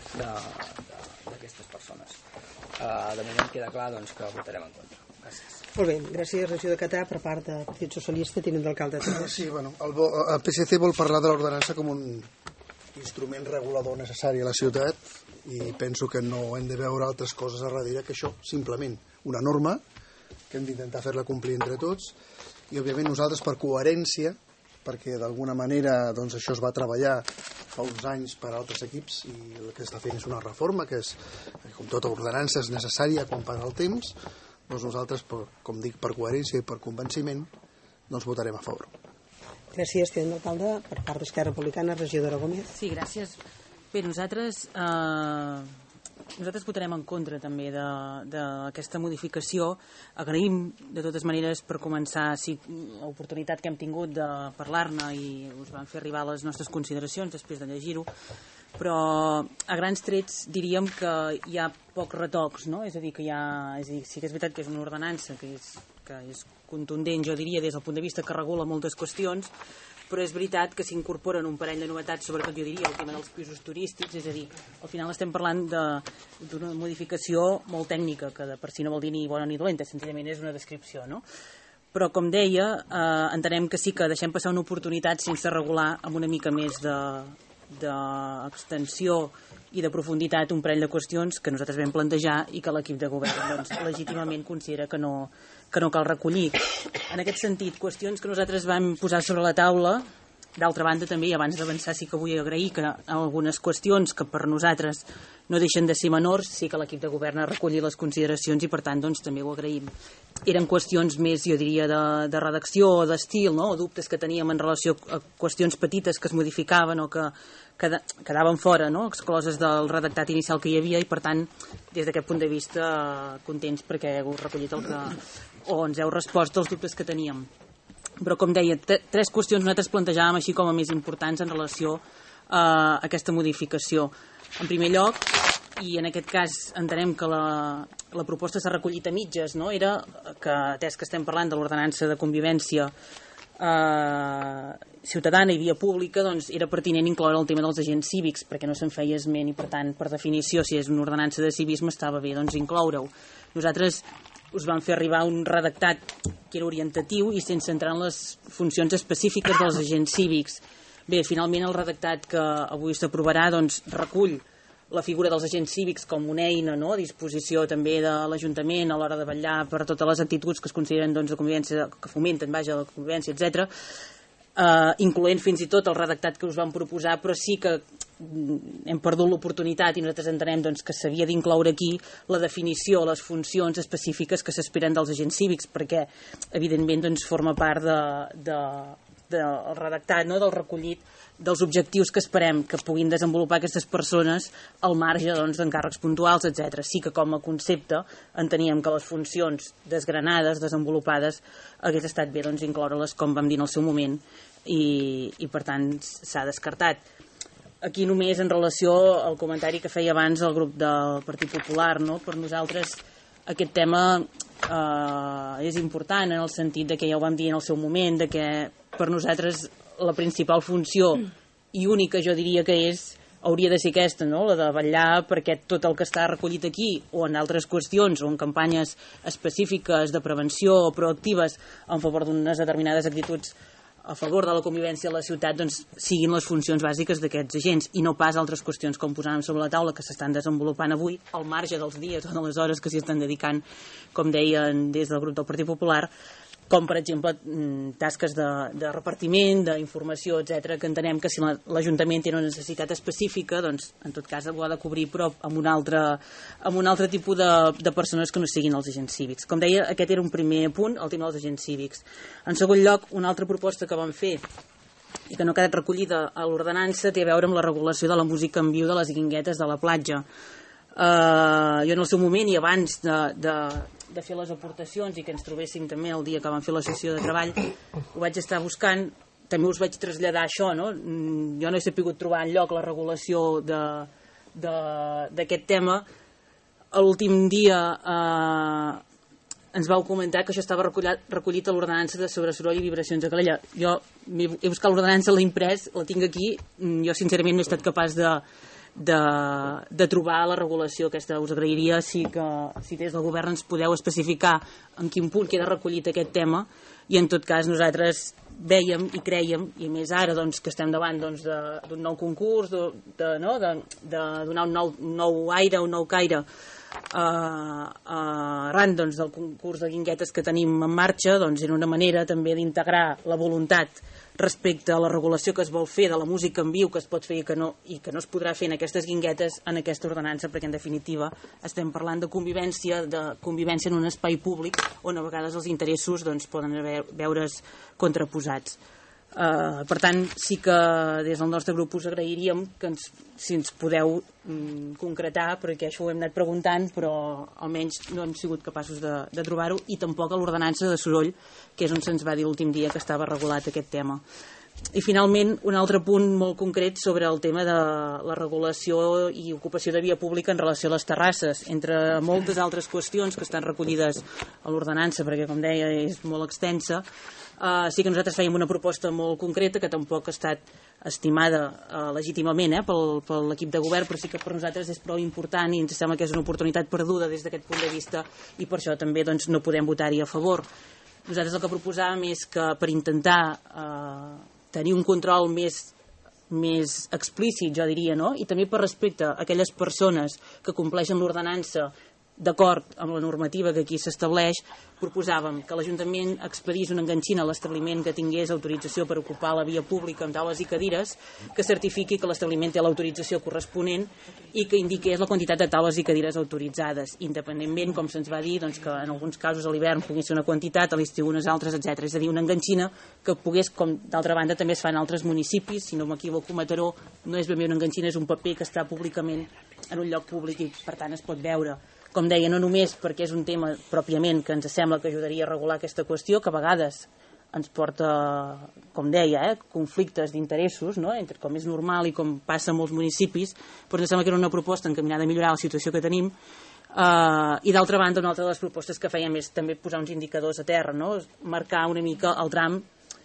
d'aquestes persones. Uh, de moment queda clar, doncs, que votarem en contra. Gràcies. Molt bé, gràcies, regidor Catà, per part del Partit Socialista, tinent d'alcalde. Sí, bueno, el, el P S C vol parlar de l'ordenança com un instrument regulador necessari a la ciutat i penso que no hem de veure altres coses a darrere que això, simplement una norma que hem d'intentar fer-la complir entre tots i òbviament nosaltres per coherència, perquè d'alguna manera doncs, això es va treballar fa uns anys per a altres equips i el que està fent és una reforma que és, com tota ordenança és necessària quan passa el temps, doncs nosaltres, per, com dic, per coherència i per convenciment doncs votarem a favor. Gràcies, tinent d'alcalde. Per part d'Esquerra Republicana, regidora Gómez. Sí, gràcies. Bé, nosaltres, eh, nosaltres votarem en contra també d'aquesta modificació. Agraïm, de totes maneres, per començar, sí, l'oportunitat que hem tingut de parlar-ne i us van fer arribar les nostres consideracions després de llegir-ho, però a grans trets diríem que hi ha pocs retocs, no? És a dir, que hi ha, és a dir, sí que és veritat que és una ordenança que és, que és contundent, jo diria, des del punt de vista que regula moltes qüestions, però és veritat que s'incorporen un parell de novetats, sobretot jo diria el tema dels pisos turístics, és a dir, al final estem parlant d'una modificació molt tècnica, que de per si no vol dir ni bona ni dolenta, senzillament és una descripció, no? Però, com deia, eh, entenem que sí que deixem passar una oportunitat sense regular amb una mica més de d'extensió i de profunditat un parell de qüestions que nosaltres vam plantejar i que l'equip de govern doncs, legítimament considera que no, que no cal recollir. En aquest sentit, qüestions que nosaltres vam posar sobre la taula, d'altra banda també, i abans d'avançar sí que vull agrair que algunes qüestions que per nosaltres no deixen de ser menors, sí que l'equip de govern ha recollit les consideracions i per tant doncs, també ho agraïm. Eren qüestions més, jo diria, de, de redacció o d'estil, no? O dubtes que teníem en relació a qüestions petites que es modificaven o que, que quedaven fora, no? Excloses del redactat inicial que hi havia i per tant, des d'aquest punt de vista, contents perquè heu recollit el que, o ens heu respost als dubtes que teníem. Però, com deia, tres qüestions nosaltres plantejàvem així com a més importants en relació a aquesta modificació. En primer lloc, i en aquest cas entenem que la, la proposta s'ha recollit a mitges, no? Era que, atès que estem parlant de l'ordenança de convivència eh, ciutadana i via pública, doncs era pertinent incloure el tema dels agents cívics, perquè no se'n feia esment i, per tant, per definició, si és una ordenança de civisme, estava bé doncs, incloure-ho. Nosaltres us van fer arribar un redactat que era orientatiu i sense entrar en les funcions específiques dels agents cívics. Bé, finalment el redactat que avui s'aprovarà doncs, recull la figura dels agents cívics com una eina, no?, a disposició també de l'Ajuntament a l'hora de vetllar per totes les actituds que es consideren doncs, de convivència, que fomenten, vaja, la convivència, etcètera, eh, incloent fins i tot el redactat que us vam proposar, però sí que hem perdut l'oportunitat i nosaltres entenem doncs, que s'havia d'incloure aquí la definició, les funcions específiques que s'esperen dels agents cívics, perquè evidentment doncs, forma part de, de, del redactat, no?, del recollit dels objectius que esperem que puguin desenvolupar aquestes persones al marge doncs, d'encàrrecs puntuals, etcètera. Sí que com a concepte enteníem que les funcions desgranades, desenvolupades, hagués estat bé doncs, incloure-les com vam dir en el seu moment i, i per tant s'ha descartat. Aquí només en relació al comentari que feia abans el grup del Partit Popular, no? Per nosaltres aquest tema eh, és important en el sentit de que ja ho vam dir en el seu moment, de que per nosaltres la principal funció i única, jo diria que és hauria de ser aquesta, no? La de vetllar perquè tot el que està recollit aquí o en altres qüestions o en campanyes específiques de prevenció o proactives en favor d'unes determinades actituds a favor de la convivència a la ciutat, doncs siguin les funcions bàsiques d'aquests agents i no pas altres qüestions com posàvem sobre la taula que s'estan desenvolupant avui al marge dels dies o de les hores que s'hi estan dedicant, com deien des del grup del Partit Popular, com per exemple tasques de, de repartiment, d'informació, etcètera, que entenem que si l'Ajuntament té una necessitat específica, doncs en tot cas ho ha de cobrir però amb un altre, amb un altre tipus de, de persones que no siguin els agents cívics. Com deia, aquest era un primer punt, el tema dels agents cívics. En segon lloc, una altra proposta que vam fer i que no ha quedat recollida a l'ordenança té a veure amb la regulació de la música en viu de les guinguetes de la platja. Uh, jo en el seu moment i abans de, de, de fer les aportacions i que ens trobéssim també el dia que vam fer la sessió de treball ho vaig estar buscant, també us vaig traslladar això, no? Jo no he sabut trobar enlloc la regulació d'aquest tema. A l'últim dia uh, ens vau comentar que això estava recollit, recollit a l'ordenança de sobre soroll i vibracions a Calella. Jo he buscat l'ordenança, l'he imprès, la tinc aquí, jo sincerament no he estat capaç de De, de trobar la regulació aquesta. Us agrairia si, que, si des del govern ens podeu especificar en quin punt queda recollit aquest tema i en tot cas nosaltres vèiem i crèiem, i més ara doncs, que estem davant doncs, d'un nou concurs de, de, no? de, de donar un nou, un nou aire, un nou caire uh, uh, arran doncs, del concurs de guinguetes que tenim en marxa, doncs era una manera també d'integrar la voluntat respecte a la regulació que es vol fer de la música en viu que es pot fer i que no, i que no es podrà fer en aquestes guinguetes en aquesta ordenança, perquè en definitiva estem parlant de convivència, de convivència en un espai públic on a vegades els interessos doncs, poden haver, veure's contraposats. Uh, per tant, sí que des del nostre grup us agrairíem que ens, si ens podeu mm, concretar, perquè això ho hem anat preguntant, però almenys no hem sigut capaços de, de trobar-ho, i tampoc a l'ordenança de soroll, que és on se'ns va dir l'últim dia que estava regulat aquest tema. I finalment, un altre punt molt concret sobre el tema de la regulació i ocupació de via pública en relació a les terrasses, entre moltes altres qüestions que estan recollides a l'ordenança, perquè com deia és molt extensa. Uh, sí que nosaltres fèiem una proposta molt concreta que tampoc ha estat estimada uh, legítimament eh, pel, per l'equip de govern, però sí que per nosaltres és prou important i ens sembla que és una oportunitat perduda des d'aquest punt de vista i per això també doncs, no podem votar-hi a favor. Nosaltres el que proposàvem és que per intentar uh, tenir un control més, més explícit, jo diria, no? I també per respecte a aquelles persones que compleixen l'ordenança d'acord amb la normativa que aquí s'estableix, proposàvem que l'Ajuntament expedís una enganxina a l'establiment que tingués autorització per ocupar la via pública amb taules i cadires, que certifiqui que l'establiment té l'autorització corresponent i que indiqués la quantitat de taules i cadires autoritzades, independentment, com se'ns va dir, doncs, que en alguns casos a l'hivern pogués ser una quantitat, a l'estiu unes altres, etcètera. És a dir, una enganxina que pogués, com d'altra banda també es fa en altres municipis, si no m'equivoco, Mataró no és ben bé una enganxina, és un paper que està públicament en un lloc públic i per tant es pot veure. Com deia, no només perquè és un tema pròpiament que ens sembla que ajudaria a regular aquesta qüestió, que a vegades ens porta, com deia, eh, conflictes d'interessos, no? Entre com és normal i com passa en molts municipis, però ens sembla que era una proposta encaminada a millorar la situació que tenim. Uh, i d'altra banda, una altra de les propostes que fèiem és també posar uns indicadors a terra, no? Marcar una mica el tram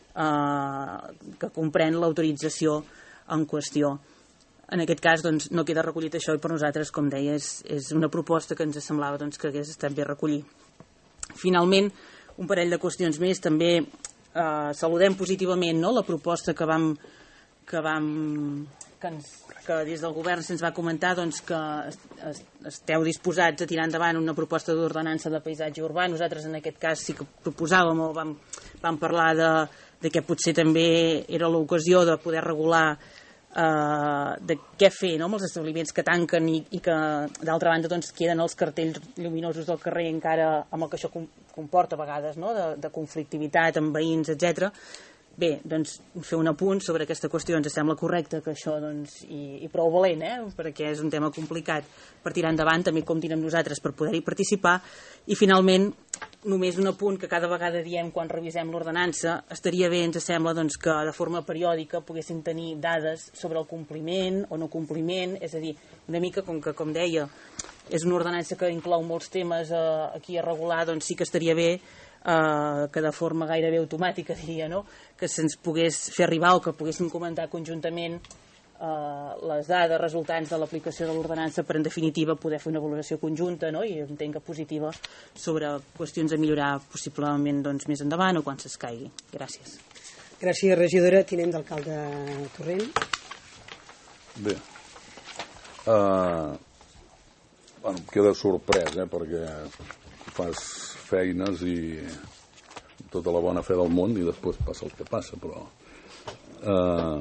uh, que comprèn l'autorització en qüestió. En aquest cas doncs, no queda recollit això i per nosaltres, com deia, és, és una proposta que ens semblava doncs, que hagués estat bé recollir. Finalment, un parell de qüestions més. També eh, saludem positivament, no?, la proposta que vam que, vam, que, ens, que des del govern se'ns va comentar doncs, que es, esteu disposats a tirar endavant una proposta d'ordenança de paisatge urbà. Nosaltres en aquest cas sí que proposàvem o vam, vam parlar de, de que potser també era l'ocasió de poder regular Uh, de què fer, no?, amb els establiments que tanquen i, i que d'altra banda doncs, queden els cartells lluminosos del carrer encara amb el que això com, comporta a vegades, no?, de, de conflictivitat amb veïns, etcètera. Bé, doncs fer un apunt sobre aquesta qüestió ens sembla correcte que això doncs, i, i prou valent, eh?, perquè és un tema complicat per tirar endavant, també comptin amb nosaltres per poder-hi participar. I finalment només un apunt que cada vegada diem quan revisem l'ordenança, estaria bé, ens sembla, doncs, que de forma periòdica poguéssim tenir dades sobre el compliment o no compliment, és a dir, una mica com que, com deia, és una ordenança que inclou molts temes eh, aquí a regular, doncs sí que estaria bé eh, que de forma gairebé automàtica, diria, no? Que se'ns pogués fer arribar o que poguéssim comentar conjuntament eh, les dades resultants de l'aplicació de l'ordenança per, en definitiva, poder fer una valoració conjunta, no? I entenc que positiva sobre qüestions a millorar possiblement doncs, més endavant o quan s'escaigui. Gràcies. Gràcies, regidora. Tinent d'alcalde Torrent. Bé, uh, bueno, em queda sorprès, eh, perquè fas feines i tota la bona fe del món i després passa el que passa, però uh,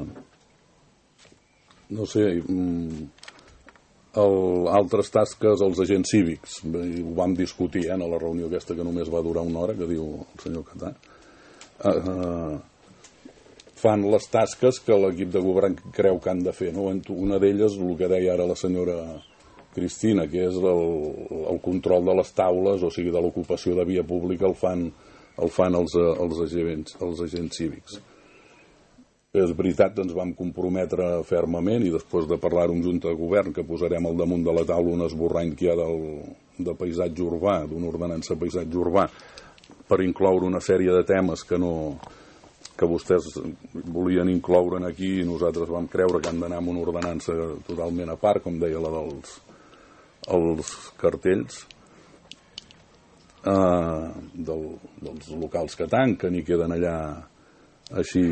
no sé, um, el, altres tasques als agents cívics, ho vam discutir eh, a la reunió aquesta que només va durar una hora, que diu el senyor Catà, uh, uh, fan les tasques que l'equip de govern creu que han de fer, no? Una d'elles, el que deia ara la senyora Cristina, que és el, el control de les taules, o sigui, de l'ocupació de via pública, el fan, el fan els, els, agents, els agents cívics. És veritat, ens vam comprometre fermament, i després de parlar-ho en Junta de Govern, que posarem al damunt de la taula un esborrany que hi ha del, de paisatge urbà, d'una ordenança de paisatge urbà, per incloure una sèrie de temes que no... que vostès volien incloure aquí i nosaltres vam creure que han d'anar amb una ordenança totalment a part, com deia la dels els cartells eh, del, dels locals que tanquen i queden allà així.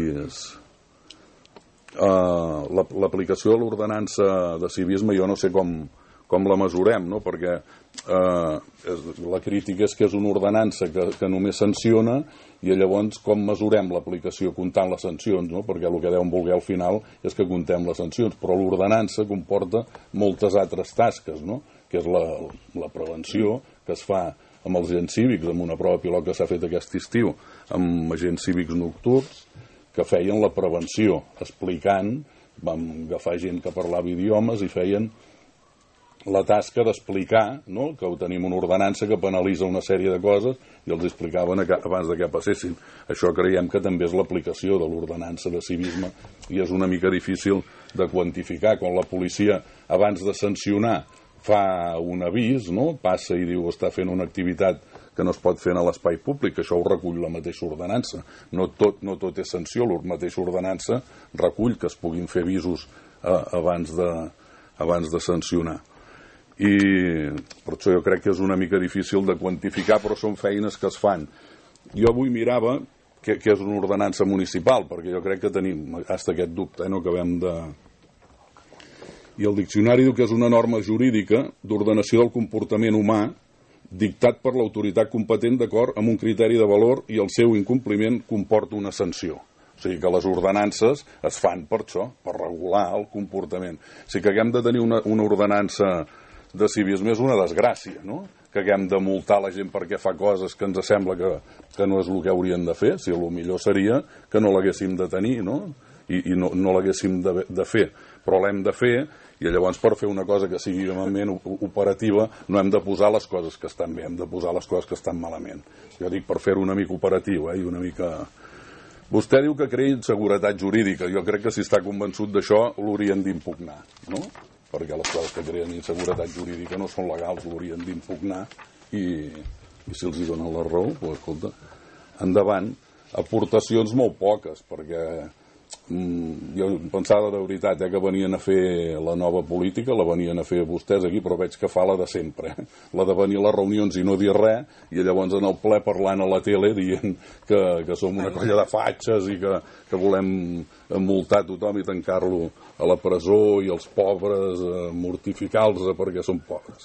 Eh, l'aplicació de l'ordenança de civisme jo no sé com, com la mesurem, no? Perquè eh, és, la crítica és que és una ordenança que, que només sanciona, i llavors com mesurem l'aplicació comptant les sancions, no? Perquè el que deuen voler al final és que comptem les sancions, però l'ordenança comporta moltes altres tasques, no? Que és la, la prevenció que es fa amb els agents cívics, amb una prova pilot que s'ha fet aquest estiu, amb agents cívics nocturns que feien la prevenció, explicant, vam agafar gent que parlava idiomes i feien la tasca d'explicar, no? Que tenim una ordenança que penalitza una sèrie de coses i els explicaven abans de que passessin. Això creiem que també és l'aplicació de l'ordenança de civisme i és una mica difícil de quantificar. Quan la policia, abans de sancionar, fa un avís, no? Passa i diu està fent una activitat que no es pot fer a l'espai públic, això ho recull la mateixa ordenança. No tot, no tot és sanció, la mateixa ordenança recull que es puguin fer avisos eh, abans, de, abans de sancionar. I per això jo crec que és una mica difícil de quantificar, però són feines que es fan. Jo avui mirava que, que és una ordenança municipal, perquè jo crec que tenim hasta aquest dubte, eh, no acabem de... I el diccionari diu que és una norma jurídica d'ordenació del comportament humà dictat per l'autoritat competent d'acord amb un criteri de valor i el seu incompliment comporta una sanció. O sigui que les ordenances es fan per això, per regular el comportament. O sigui que haguem de tenir una, una ordenança de civisme és una desgràcia, no? Que haguem de multar la gent perquè fa coses que ens sembla que, que no és el que haurien de fer, si el millor seria que no l'haguéssim de tenir, no? I, i no, no l'haguéssim de, de fer, però l'hem de fer, i llavors per fer una cosa que sigui realment operativa no hem de posar les coses que estan bé, hem de posar les coses que estan malament. Jo dic per fer-ho una mica operatiu, eh? I una mica... Vostè diu que crea inseguretat jurídica, jo crec que si està convençut d'això l'haurien d'impugnar, no? Perquè les coses que creen inseguretat jurídica no són legals, l'haurien d'impugnar i, i si els hi donen la raó, doncs escolta, endavant. Aportacions molt poques, perquè mm, jo pensava de veritat eh, que venien a fer la nova política, la venien a fer vostès aquí, però veig que fa la de sempre, eh? La de venir a les reunions i no dir res, i llavors en el ple parlant a la tele dient que, que som una colla de fatxes i que, que volem multar tothom i tancar-lo a la presó i els pobres eh, mortificar-los perquè són pobres.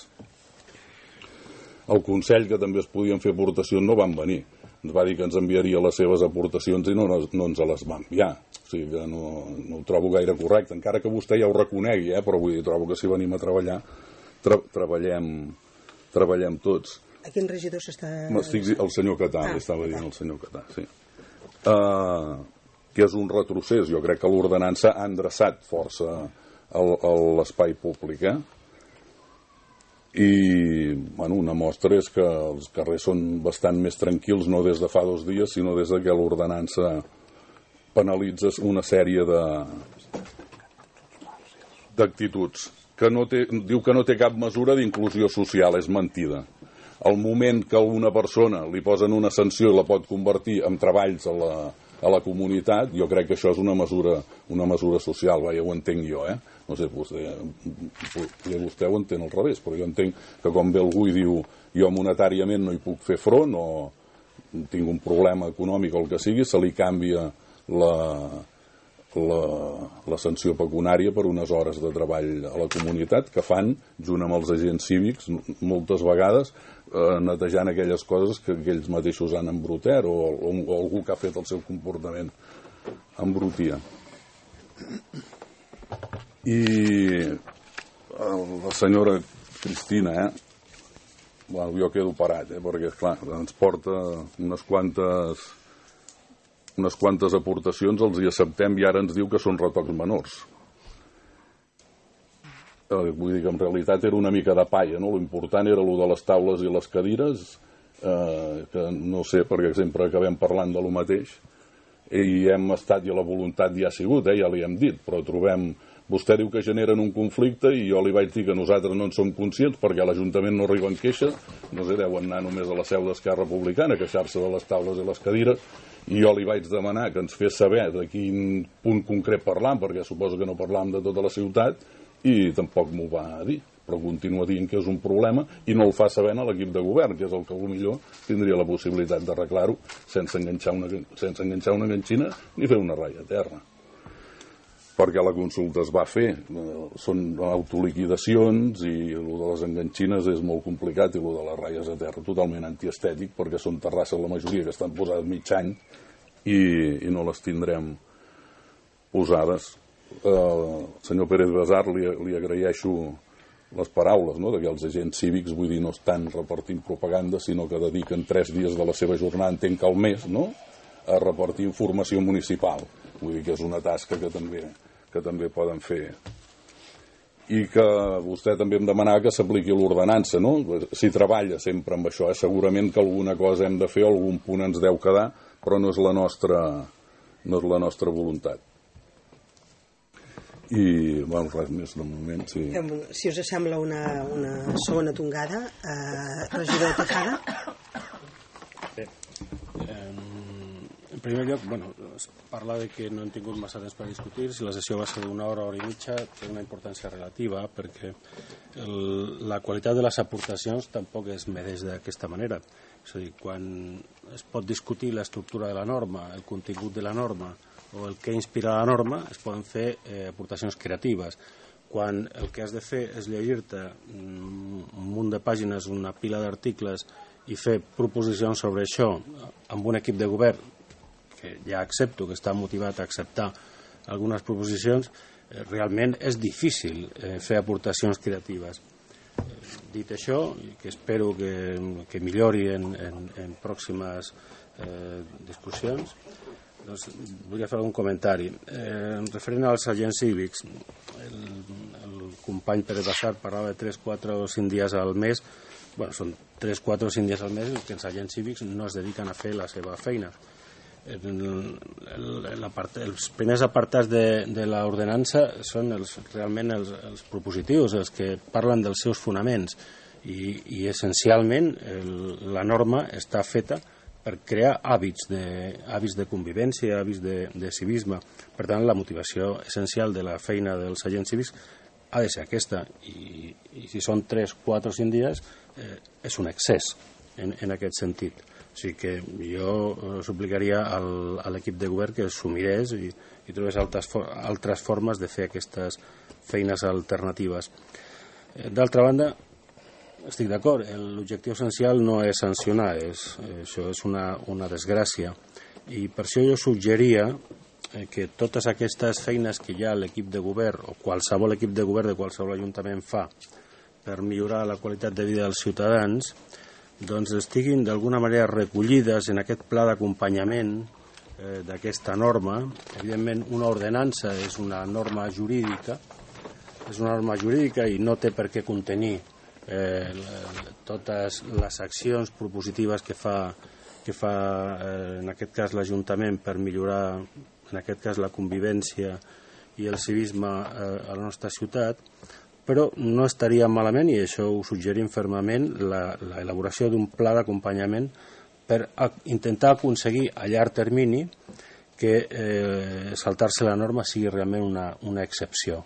El Consell, que també es podien fer aportacions, no van venir. Ens va dir que ens enviaria les seves aportacions i no, no ens les va enviar. O sigui que no, no ho trobo gaire correcte, encara que vostè ja ho reconegui, eh? Però vull dir, trobo que si venim a treballar, tra treballem, treballem tots. A quin regidor s'està... El senyor Catà, ah, estava dient el senyor Catà, sí. Uh, que és un retrocés. Jo crec que l'ordenança ha endreçat força l'espai públic, eh? I bueno, una mostra és que els carrers són bastant més tranquils, no des de fa dos dies, sinó des de que l'ordenança penalitza una sèrie de d'actituds. que no té, diu que no té cap mesura d'inclusió social, és mentida. Al moment que a una persona li posen una sanció i la pot convertir en treballs a la, a la comunitat, jo crec que això és una mesura, una mesura social, ja ho entenc jo, eh? No sé, vostè, vostè ho entén al revés, però jo entenc que quan ve algú i diu jo monetàriament no hi puc fer front o tinc un problema econòmic o el que sigui, se li canvia la, la, la sanció pecuniària per unes hores de treball a la comunitat que fan, junt amb els agents cívics, moltes vegades eh, netejant aquelles coses que, que ells mateixos han embrutat o, o, o algú que ha fet el seu comportament embrutia. I la senyora Cristina, eh? Bueno, jo quedo parat, eh? Perquè, clar, ens porta unes quantes unes quantes aportacions, els hi acceptem i ara ens diu que són retocs menors. Eh, vull dir que en realitat era una mica de palla, no? L'important era lo de les taules i les cadires, eh, que no sé, perquè sempre acabem parlant de lo mateix, i hem estat, i la voluntat ja ha sigut, eh? Ja li hem dit, però trobem... Vostè diu que generen un conflicte i jo li vaig dir que nosaltres no en som conscients perquè a l'Ajuntament no arriben queixes, no sé, deuen anar només a la seu d'Esquerra Republicana, queixar-se de les taules i les cadires, i jo li vaig demanar que ens fes saber de quin punt concret parlam, perquè suposo que no parlam de tota la ciutat, i tampoc m'ho va dir, però continua dient que és un problema i no el fa saber a l'equip de govern, que és el que potser tindria la possibilitat d'arreglar-ho sense enganxar una, sense enganxar una ganxina ni fer una ratlla a terra. Perquè la consulta es va fer, són autoliquidacions i el de les enganxines és molt complicat i el de les ratlles a terra totalment antiestètic perquè són terrasses la majoria que estan posades mig any i, i no les tindrem posades. El senyor Pérez Besar li, li agraeixo les paraules, no? De que els agents cívics, vull dir, no estan repartint propaganda sinó que dediquen tres dies de la seva jornada, entenc que al mes, no?, a repartir informació municipal. Vull dir que és una tasca que també que també poden fer. I que vostè també em demanava que s'apliqui l'ordenança, no? Si treballa sempre amb això, eh? Segurament que alguna cosa hem de fer, algun punt ens deu quedar, però no és la nostra, no és la nostra voluntat. I, bueno, res més de moment, sí. Si us sembla una, una segona tongada, eh, regidor Tejada. Bé, en primer lloc, bueno, parla de que no hem tingut massa temps per discutir, si la sessió va ser d'una hora, hora i mitja, té una importància relativa, perquè el, la qualitat de les aportacions tampoc es medeix d'aquesta manera. És a dir, quan es pot discutir l'estructura de la norma, el contingut de la norma, o el que inspira la norma, es poden fer eh, aportacions creatives. Quan el que has de fer és llegir-te un munt de pàgines, una pila d'articles, i fer proposicions sobre això amb un equip de govern que ja accepto que està motivat a acceptar algunes proposicions, eh, realment és difícil eh, fer aportacions creatives. Eh, dit això, que espero que, que millori en, en, en pròximes eh, discussions, doncs volia fer algun comentari. Eh, referent als agents cívics, el, el company Pérez Basart parlava de tres, quatre o cinc dies al mes. Bueno, són tres, quatre o cinc dies al mes que els agents cívics no es dediquen a fer la seva feina. El, el, el apart, els primers apartats de, de l'ordenança són els, realment els, els propositius, els que parlen dels seus fonaments i, i essencialment el, la norma està feta per crear hàbits de, hàbits de convivència, hàbits de, de civisme. Per tant, la motivació essencial de la feina dels agents cívics ha de ser aquesta i, i si són tres, quatre o cinc dies eh, és un excés en, en aquest sentit. O sigui que jo eh, suplicaria al, a l'equip de govern que s'ho mirés i, i trobés altres, for altres formes de fer aquestes feines alternatives. Eh, D'altra banda, estic d'acord, l'objectiu essencial no és sancionar, és, eh, això és una, una desgràcia. I per això jo suggeria eh, que totes aquestes feines que ja l'equip de govern o qualsevol equip de govern de qualsevol ajuntament fa per millorar la qualitat de vida dels ciutadans, doncs estiguin d'alguna manera recollides en aquest pla d'acompanyament eh, d'aquesta norma. Evidentment, una ordenança és una norma jurídica, és una norma jurídica i no té per què contenir eh, totes les accions propositives que fa, que fa eh, en aquest cas l'Ajuntament per millorar, en aquest cas, la convivència i el civisme eh, a la nostra ciutat, però no estaria malament, i això ho suggerim fermament, l'elaboració d'un pla d'acompanyament per intentar aconseguir a llarg termini que eh, saltar-se la norma sigui realment una, una excepció.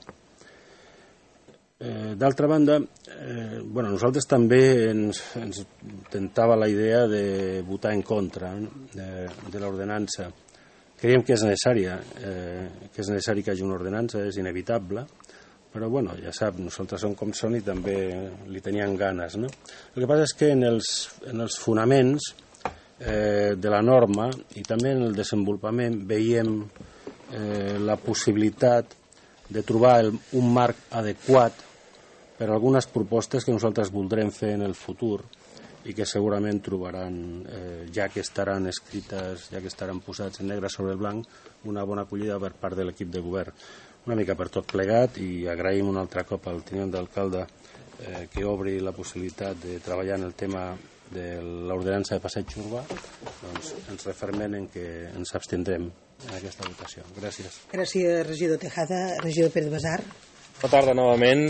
Eh, D'altra banda, eh, bueno, nosaltres també ens, ens tentava la idea de votar en contra de, de l'ordenança. Creiem que és necessària, eh, que és necessari que hi hagi una ordenança, és inevitable, però bueno, ja sap, nosaltres som com som i també li tenien ganes, no? El que passa és que en els, en els fonaments eh, de la norma i també en el desenvolupament veiem eh, la possibilitat de trobar el, un marc adequat per algunes propostes que nosaltres voldrem fer en el futur i que segurament trobaran, eh, ja que estaran escrites, ja que estaran posats en negre sobre el blanc, una bona acollida per part de l'equip de govern. Una mica per tot plegat, i agraïm un altre cop al tinent d'alcalde eh, que obri la possibilitat de treballar en el tema de l'ordenança de passeig urbà. Doncs ens refermem en que ens abstindrem en aquesta votació. Gràcies. Gràcies, regidor Tejada. Regidor Pérez Basar. Bona tarda novament.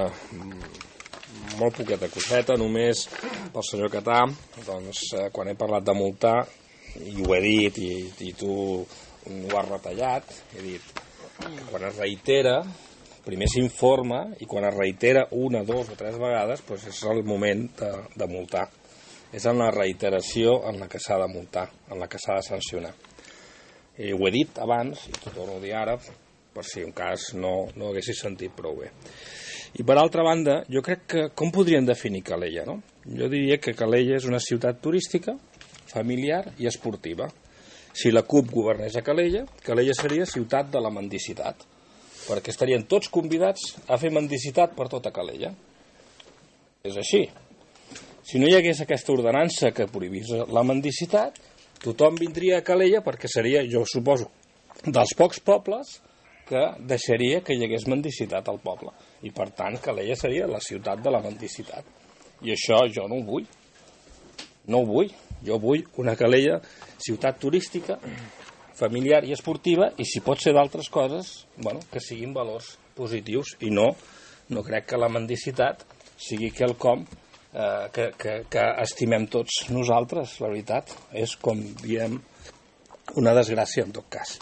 Eh, molt poqueta coseta, només pel senyor Catà. Doncs, eh, quan he parlat de multar, i ho he dit, i, i tu ho has retallat, he dit, quan es reitera, primer s'informa, i quan es reitera una, dos o tres vegades, doncs és el moment de, de multar. És en la reiteració en la que s'ha de multar, en la que s'ha de sancionar. I ho he dit abans, i t'ho torno a dir ara, per si un cas no, no haguessis sentit prou bé. I per altra banda, jo crec que, com podríem definir Calella, no? Jo diria que Calella és una ciutat turística, familiar i esportiva. Si la CUP governés a Calella, Calella seria ciutat de la mendicitat, perquè estarien tots convidats a fer mendicitat per tota Calella. És així. Si no hi hagués aquesta ordenança que prohibís la mendicitat, tothom vindria a Calella perquè seria, jo suposo, dels pocs pobles que deixaria que hi hagués mendicitat al poble. I per tant, Calella seria la ciutat de la mendicitat. I això jo no ho vull. No ho vull. Jo vull una Calella ciutat turística, familiar i esportiva, i si pot ser d'altres coses, bueno, que siguin valors positius, i no, no crec que la mendicitat sigui quelcom eh, que, que, que estimem tots nosaltres, la veritat. És, com diem, una desgràcia en tot cas.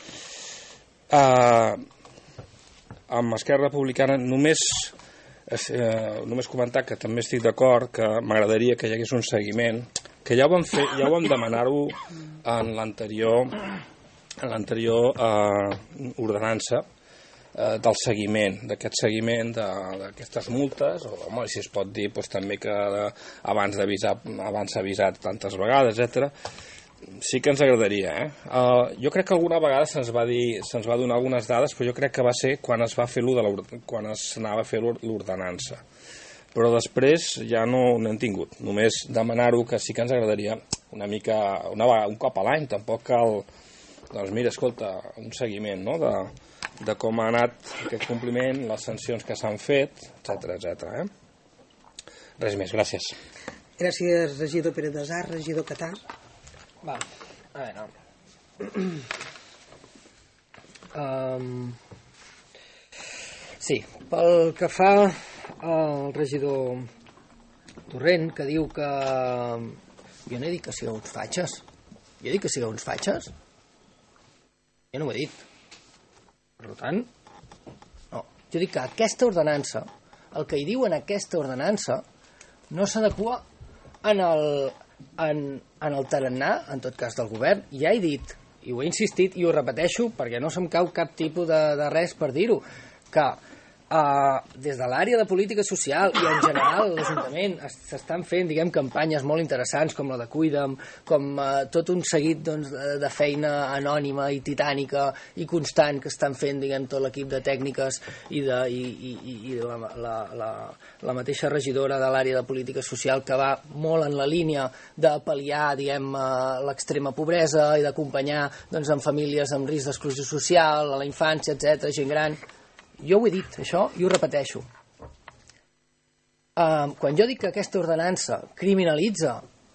Uh, amb Esquerra Republicana només, eh, només comentar que també estic d'acord que m'agradaria que hi hagués un seguiment, que ja ho vam fer, ja ho vam demanar-ho en l'anterior en l'anterior eh, ordenança eh, del seguiment, d'aquest seguiment d'aquestes multes, o home, si es pot dir doncs, també que eh, abans d'avisar abans s'ha avisat tantes vegades, etcètera. Sí que ens agradaria, eh? Uh, jo crec que alguna vegada se'ns va dir, se'ns va donar algunes dades, però jo crec que va ser quan es va fer de quan es anava a fer l'ordenança. Però després ja no n'hem tingut. Només demanar-ho, que sí que ens agradaria una mica, una vegada, un cop a l'any, tampoc cal, doncs mira, escolta, un seguiment, no?, de, de com ha anat aquest compliment, les sancions que s'han fet, etcètera, etcètera, eh? Res més, gràcies. Gràcies, regidor Pérez Basar. Regidor Catà. Va, a veure. Um, sí, pel que fa al regidor Torrent, que diu que jo no he dit que sigueu uns fatxes. Jo he dit que sigueu uns fatxes? Jo no ho he dit. Per tant, no. Jo dic que aquesta ordenança, el que hi diu en aquesta ordenança, no s'adequa en el... En, en el tarannà, en tot cas del govern. Ja he dit, i ho he insistit i ho repeteixo perquè no se'm cau cap tipus de, de res per dir-ho, que Uh, des de l'àrea de política social i en general l'Ajuntament s'estan fent, diguem, campanyes molt interessants com la de Cuida'm, com uh, tot un seguit, doncs, de, de feina anònima i titànica i constant que estan fent, diguem, tot l'equip de tècniques i, de, i, i, i la, la, la, la mateixa regidora de l'àrea de política social, que va molt en la línia de pal·liar, diguem, uh, l'extrema pobresa i d'acompanyar, doncs, en famílies amb risc d'exclusió social, a la infància, etcètera, gent gran. Jo ho he dit, això, i ho repeteixo. Uh, quan jo dic que aquesta ordenança criminalitza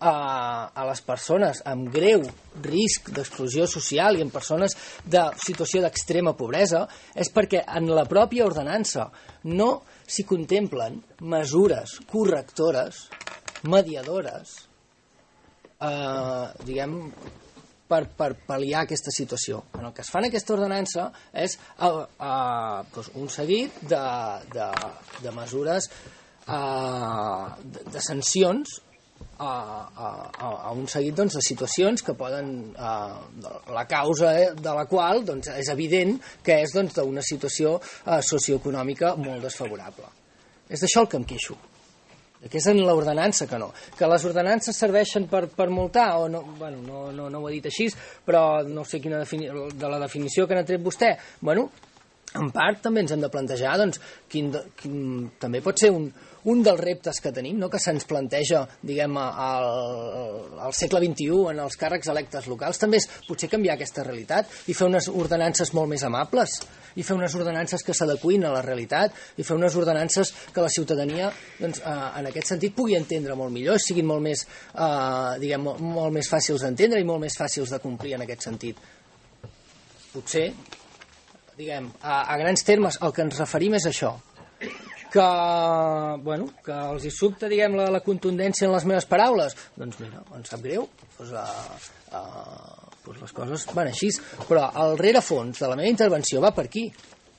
a, a les persones amb greu risc d'exclusió social i en persones de situació d'extrema pobresa és perquè en la pròpia ordenança no s'hi contemplen mesures correctores, mediadores, eh, diguem, per, per pal·liar aquesta situació. En el que es fa en aquesta ordenança és eh, eh, doncs un seguit de, de, de mesures, eh, de, de sancions a, a, a un seguit doncs, de situacions que poden, eh, la causa de la qual doncs, és evident que és doncs, d'una situació eh, socioeconòmica molt desfavorable. És d'això el que em queixo. Que és en l'ordenança que no. Que les ordenances serveixen per, per multar, o no, bueno, no, no, no ho he dit així, però no sé quina defini de la definició que n'ha tret vostè. Bueno, en part també ens hem de plantejar doncs, quin, quin, també pot ser un, un dels reptes que tenim, no? Que se'ns planteja diguem, al, al segle vint-i-u en els càrrecs electes locals, també és potser canviar aquesta realitat i fer unes ordenances molt més amables, i fer unes ordenances que s'adequin a la realitat, i fer unes ordenances que la ciutadania doncs, eh, en aquest sentit pugui entendre molt millor, siguin molt més, eh, diguem, molt, molt més fàcils d'entendre i molt més fàcils de complir en aquest sentit. Potser, diguem, a, a grans termes, el que ens referim és això, que, bueno, que els hi sobta, diguem, la, la contundència en les meves paraules. Doncs mira, em sap greu, doncs, uh, uh, doncs les coses van així, però el rerefons de la meva intervenció va per aquí.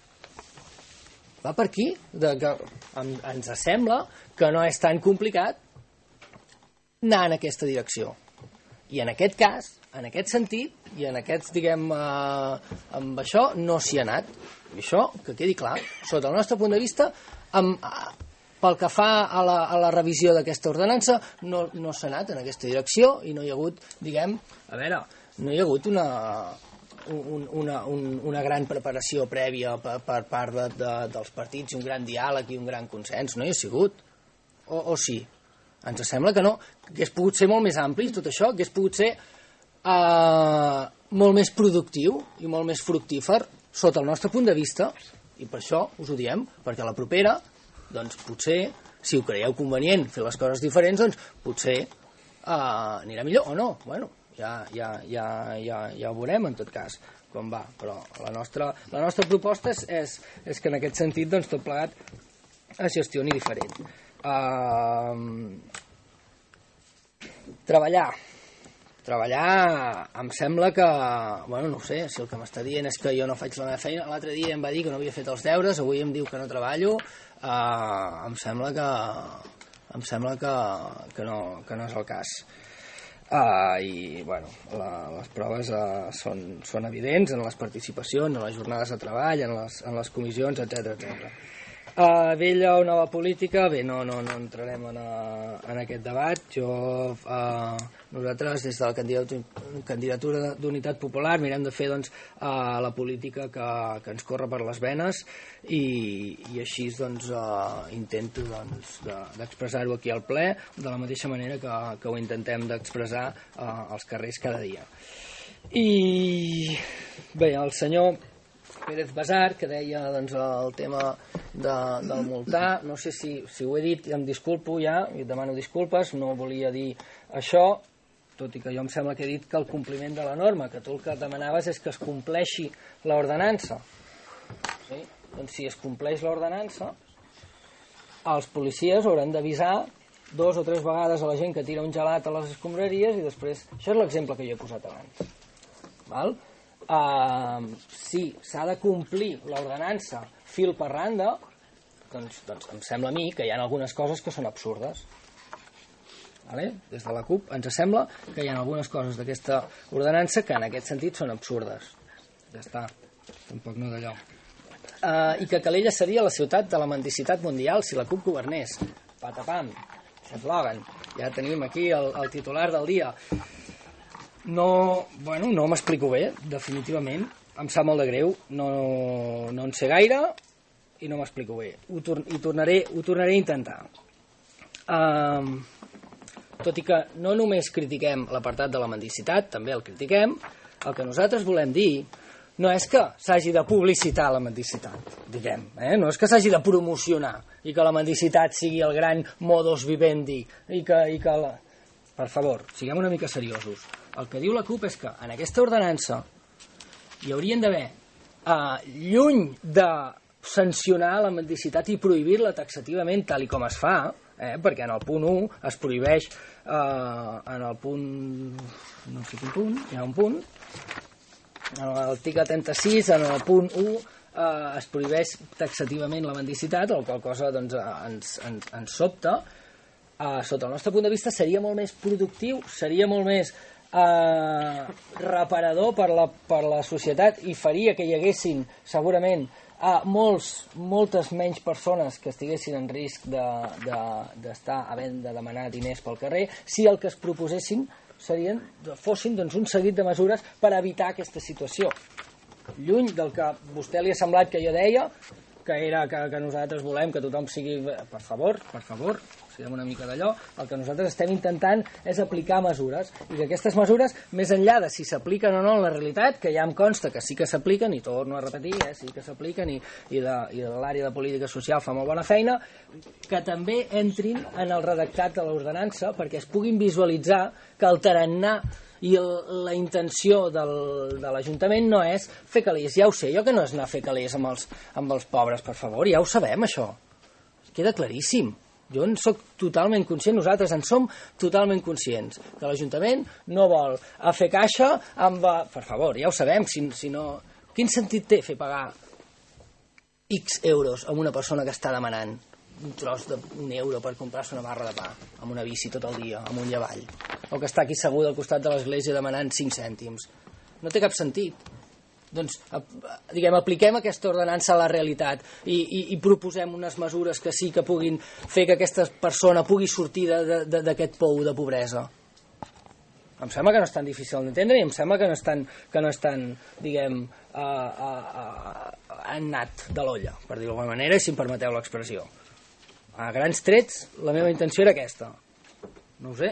Va per aquí, de que em, ens sembla que no és tan complicat anar en aquesta direcció. I en aquest cas, en aquest sentit, i en aquests, diguem, eh, amb això, no s'hi ha anat. I això, que quedi clar, sota el nostre punt de vista, amb, pel que fa a la, a la revisió d'aquesta ordenança, no, no s'ha anat en aquesta direcció i no hi ha hagut, diguem, a veure, no hi ha hagut una, un, una, un, una gran preparació prèvia per, per part de, de, dels partits, un gran diàleg i un gran consens. No hi ha sigut. O, o sí? Ens sembla que no. Hauria pogut ser molt més ampli, tot això, hauria pogut ser eh, molt més productiu i molt més fructífer sota el nostre punt de vista, i per això us ho diem, perquè a la propera, doncs potser, si ho creieu convenient fer les coses diferents, doncs potser eh, anirà millor o no. Bueno, ja, ja, ja, ja, ja ho veurem en tot cas com va, però la nostra, la nostra proposta és, és, és que en aquest sentit doncs, tot plegat es gestioni diferent. Uh, treballar treballar em sembla que, bueno, no ho sé, si el que m'està dient és que jo no faig la meva feina, l'altre dia em va dir que no havia fet els deures, avui em diu que no treballo, uh, em sembla que em sembla que, que, no, que no és el cas. Uh, i bueno, la, les proves uh, són, són evidents en les participacions, en les jornades de treball, en les, en les comissions, etcètera etcètera. Uh, vella o nova política, bé, no, no, no entrarem en, a, en aquest debat. Jo, uh, nosaltres des de la candidatura, candidatura d'Unitat Popular mirem de fer doncs, uh, la política que, que ens corre per les venes i, i així doncs, uh, intento doncs, d'expressar-ho aquí al ple de la mateixa manera que, que ho intentem d'expressar uh, als carrers cada dia. I bé, el senyor Pérez Basar, que deia doncs, el tema de, del multar, no sé si, si ho he dit, em disculpo ja, i demano disculpes, no volia dir això, tot i que jo em sembla que he dit que el compliment de la norma, que tu el que demanaves és que es compleixi l'ordenança. Sí? Doncs si es compleix l'ordenança, els policies hauran d'avisar dos o tres vegades a la gent que tira un gelat a les escombraries i després... Això és l'exemple que jo he posat abans. Val? Uh, si s'ha de complir l'ordenança fil per randa, doncs, doncs em sembla a mi que hi ha algunes coses que són absurdes. Vale? Des de la CUP ens sembla que hi ha algunes coses d'aquesta ordenança que en aquest sentit són absurdes. Ja està, tampoc no d'allò. Uh, I que Calella seria la ciutat de la mendicitat mundial si la CUP governés. Patapam, eslògan. Ja tenim aquí el, el titular del dia. No, bueno, no m'explico bé, definitivament. Em sap molt de greu, no, no en sé gaire i no m'explico bé. Ho, tor i tornaré, ho tornaré a intentar. Um, tot i que no només critiquem l'apartat de la mendicitat, també el critiquem, el que nosaltres volem dir no és que s'hagi de publicitar la mendicitat, diguem, eh? No és que s'hagi de promocionar i que la mendicitat sigui el gran modus vivendi i que, i que la... per favor, siguem una mica seriosos. El que diu la CUP és que en aquesta ordenança hi haurien d'haver, eh, lluny de sancionar la mendicitat i prohibir-la taxativament tal i com es fa, eh, perquè en el punt u es prohibeix, eh, en el punt, no sé quin punt, hi ha un punt, en l'article trenta-sis, en el punt u, eh, es prohibeix taxativament la mendicitat, el qual cosa doncs, ens, ens, ens sobta. Eh, sota el nostre punt de vista seria molt més productiu, seria molt més eh, reparador per la, per la societat i faria que hi haguessin segurament a molts, moltes menys persones que estiguessin en risc d'estar de, de, havent de demanar diners pel carrer si el que es proposessin serien, fossin doncs, un seguit de mesures per evitar aquesta situació. Lluny del que a vostè li ha semblat que jo deia, que era que, que nosaltres volem que tothom sigui... Per favor, per favor, siguem una mica d'allò. El que nosaltres estem intentant és aplicar mesures, i que aquestes mesures, més enllà de si s'apliquen o no en la realitat, que ja em consta que sí que s'apliquen, i torno a repetir, eh, sí que s'apliquen, i, i de, i de l'àrea de política social fa molt bona feina, que també entrin en el redactat de l'ordenança perquè es puguin visualitzar que el tarannà i el, la intenció del, de l'Ajuntament no és fer calés, ja ho sé, jo que no és anar a fer calés amb els, amb els pobres, per favor, ja ho sabem això, queda claríssim. Jo en soc totalment conscient, nosaltres en som totalment conscients, que l'Ajuntament no vol a fer caixa amb... Per favor, ja ho sabem, si, si no... Quin sentit té fer pagar X euros a una persona que està demanant un tros d'un euro per comprar-se una barra de pa amb una bici tot el dia, amunt i avall, o que està aquí segut al costat de l'església demanant cinc cèntims? No té cap sentit. Doncs, diguem, apliquem aquesta ordenança a la realitat i, i, i proposem unes mesures que sí que puguin fer que aquesta persona pugui sortir d'aquest pou de pobresa. Em sembla que no és tan difícil d'entendre i em sembla que no és tan, que no és tan diguem, uh, uh, uh, annat de l'olla, per dir-ho d'alguna manera, i si em permeteu l'expressió. A grans trets, la meva intenció era aquesta. No ho sé.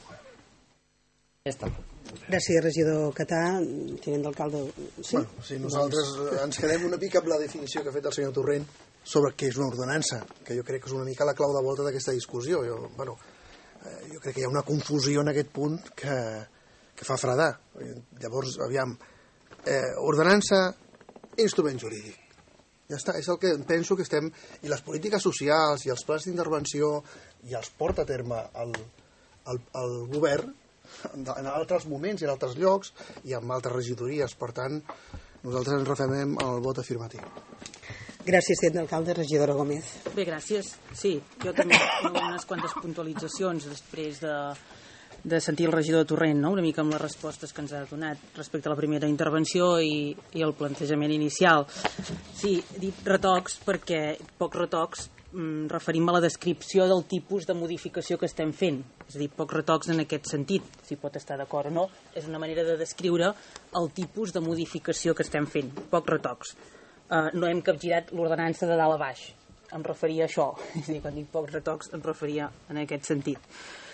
Ja està. Gràcies, regidor Catà. Tinent d'alcalde... Sí? Bueno, sí, nosaltres ens quedem una mica amb la definició que ha fet el senyor Torrent sobre què és una ordenança, que jo crec que és una mica la clau de volta d'aquesta discussió. Jo, bueno, jo crec que hi ha una confusió en aquest punt que, que fa fredar. Llavors, aviam, eh, ordenança, instrument jurídic. Ja està, és el que penso que estem... I les polítiques socials i els plans d'intervenció i els porta a terme el, el, el govern en altres moments i en altres llocs i amb altres regidories. Per tant, nosaltres ens refemem al vot afirmatiu. Gràcies, tinent d'alcalde. Regidora Gómez. Bé, gràcies. Sí, jo també unes quantes puntualitzacions després de, de sentir el regidor Torrent, no? Una mica amb les respostes que ens ha donat respecte a la primera intervenció i, i el plantejament inicial. Sí, he dit retocs perquè pocs retocs mm, referim a la descripció del tipus de modificació que estem fent. És a dir, pocs retocs en aquest sentit, si pot estar d'acord o no, és una manera de descriure el tipus de modificació que estem fent. Pocs retocs. Uh, no hem capgirat l'ordenança de dalt a baix. Em referia a això. És a dir, quan dic pocs retocs em referia en aquest sentit.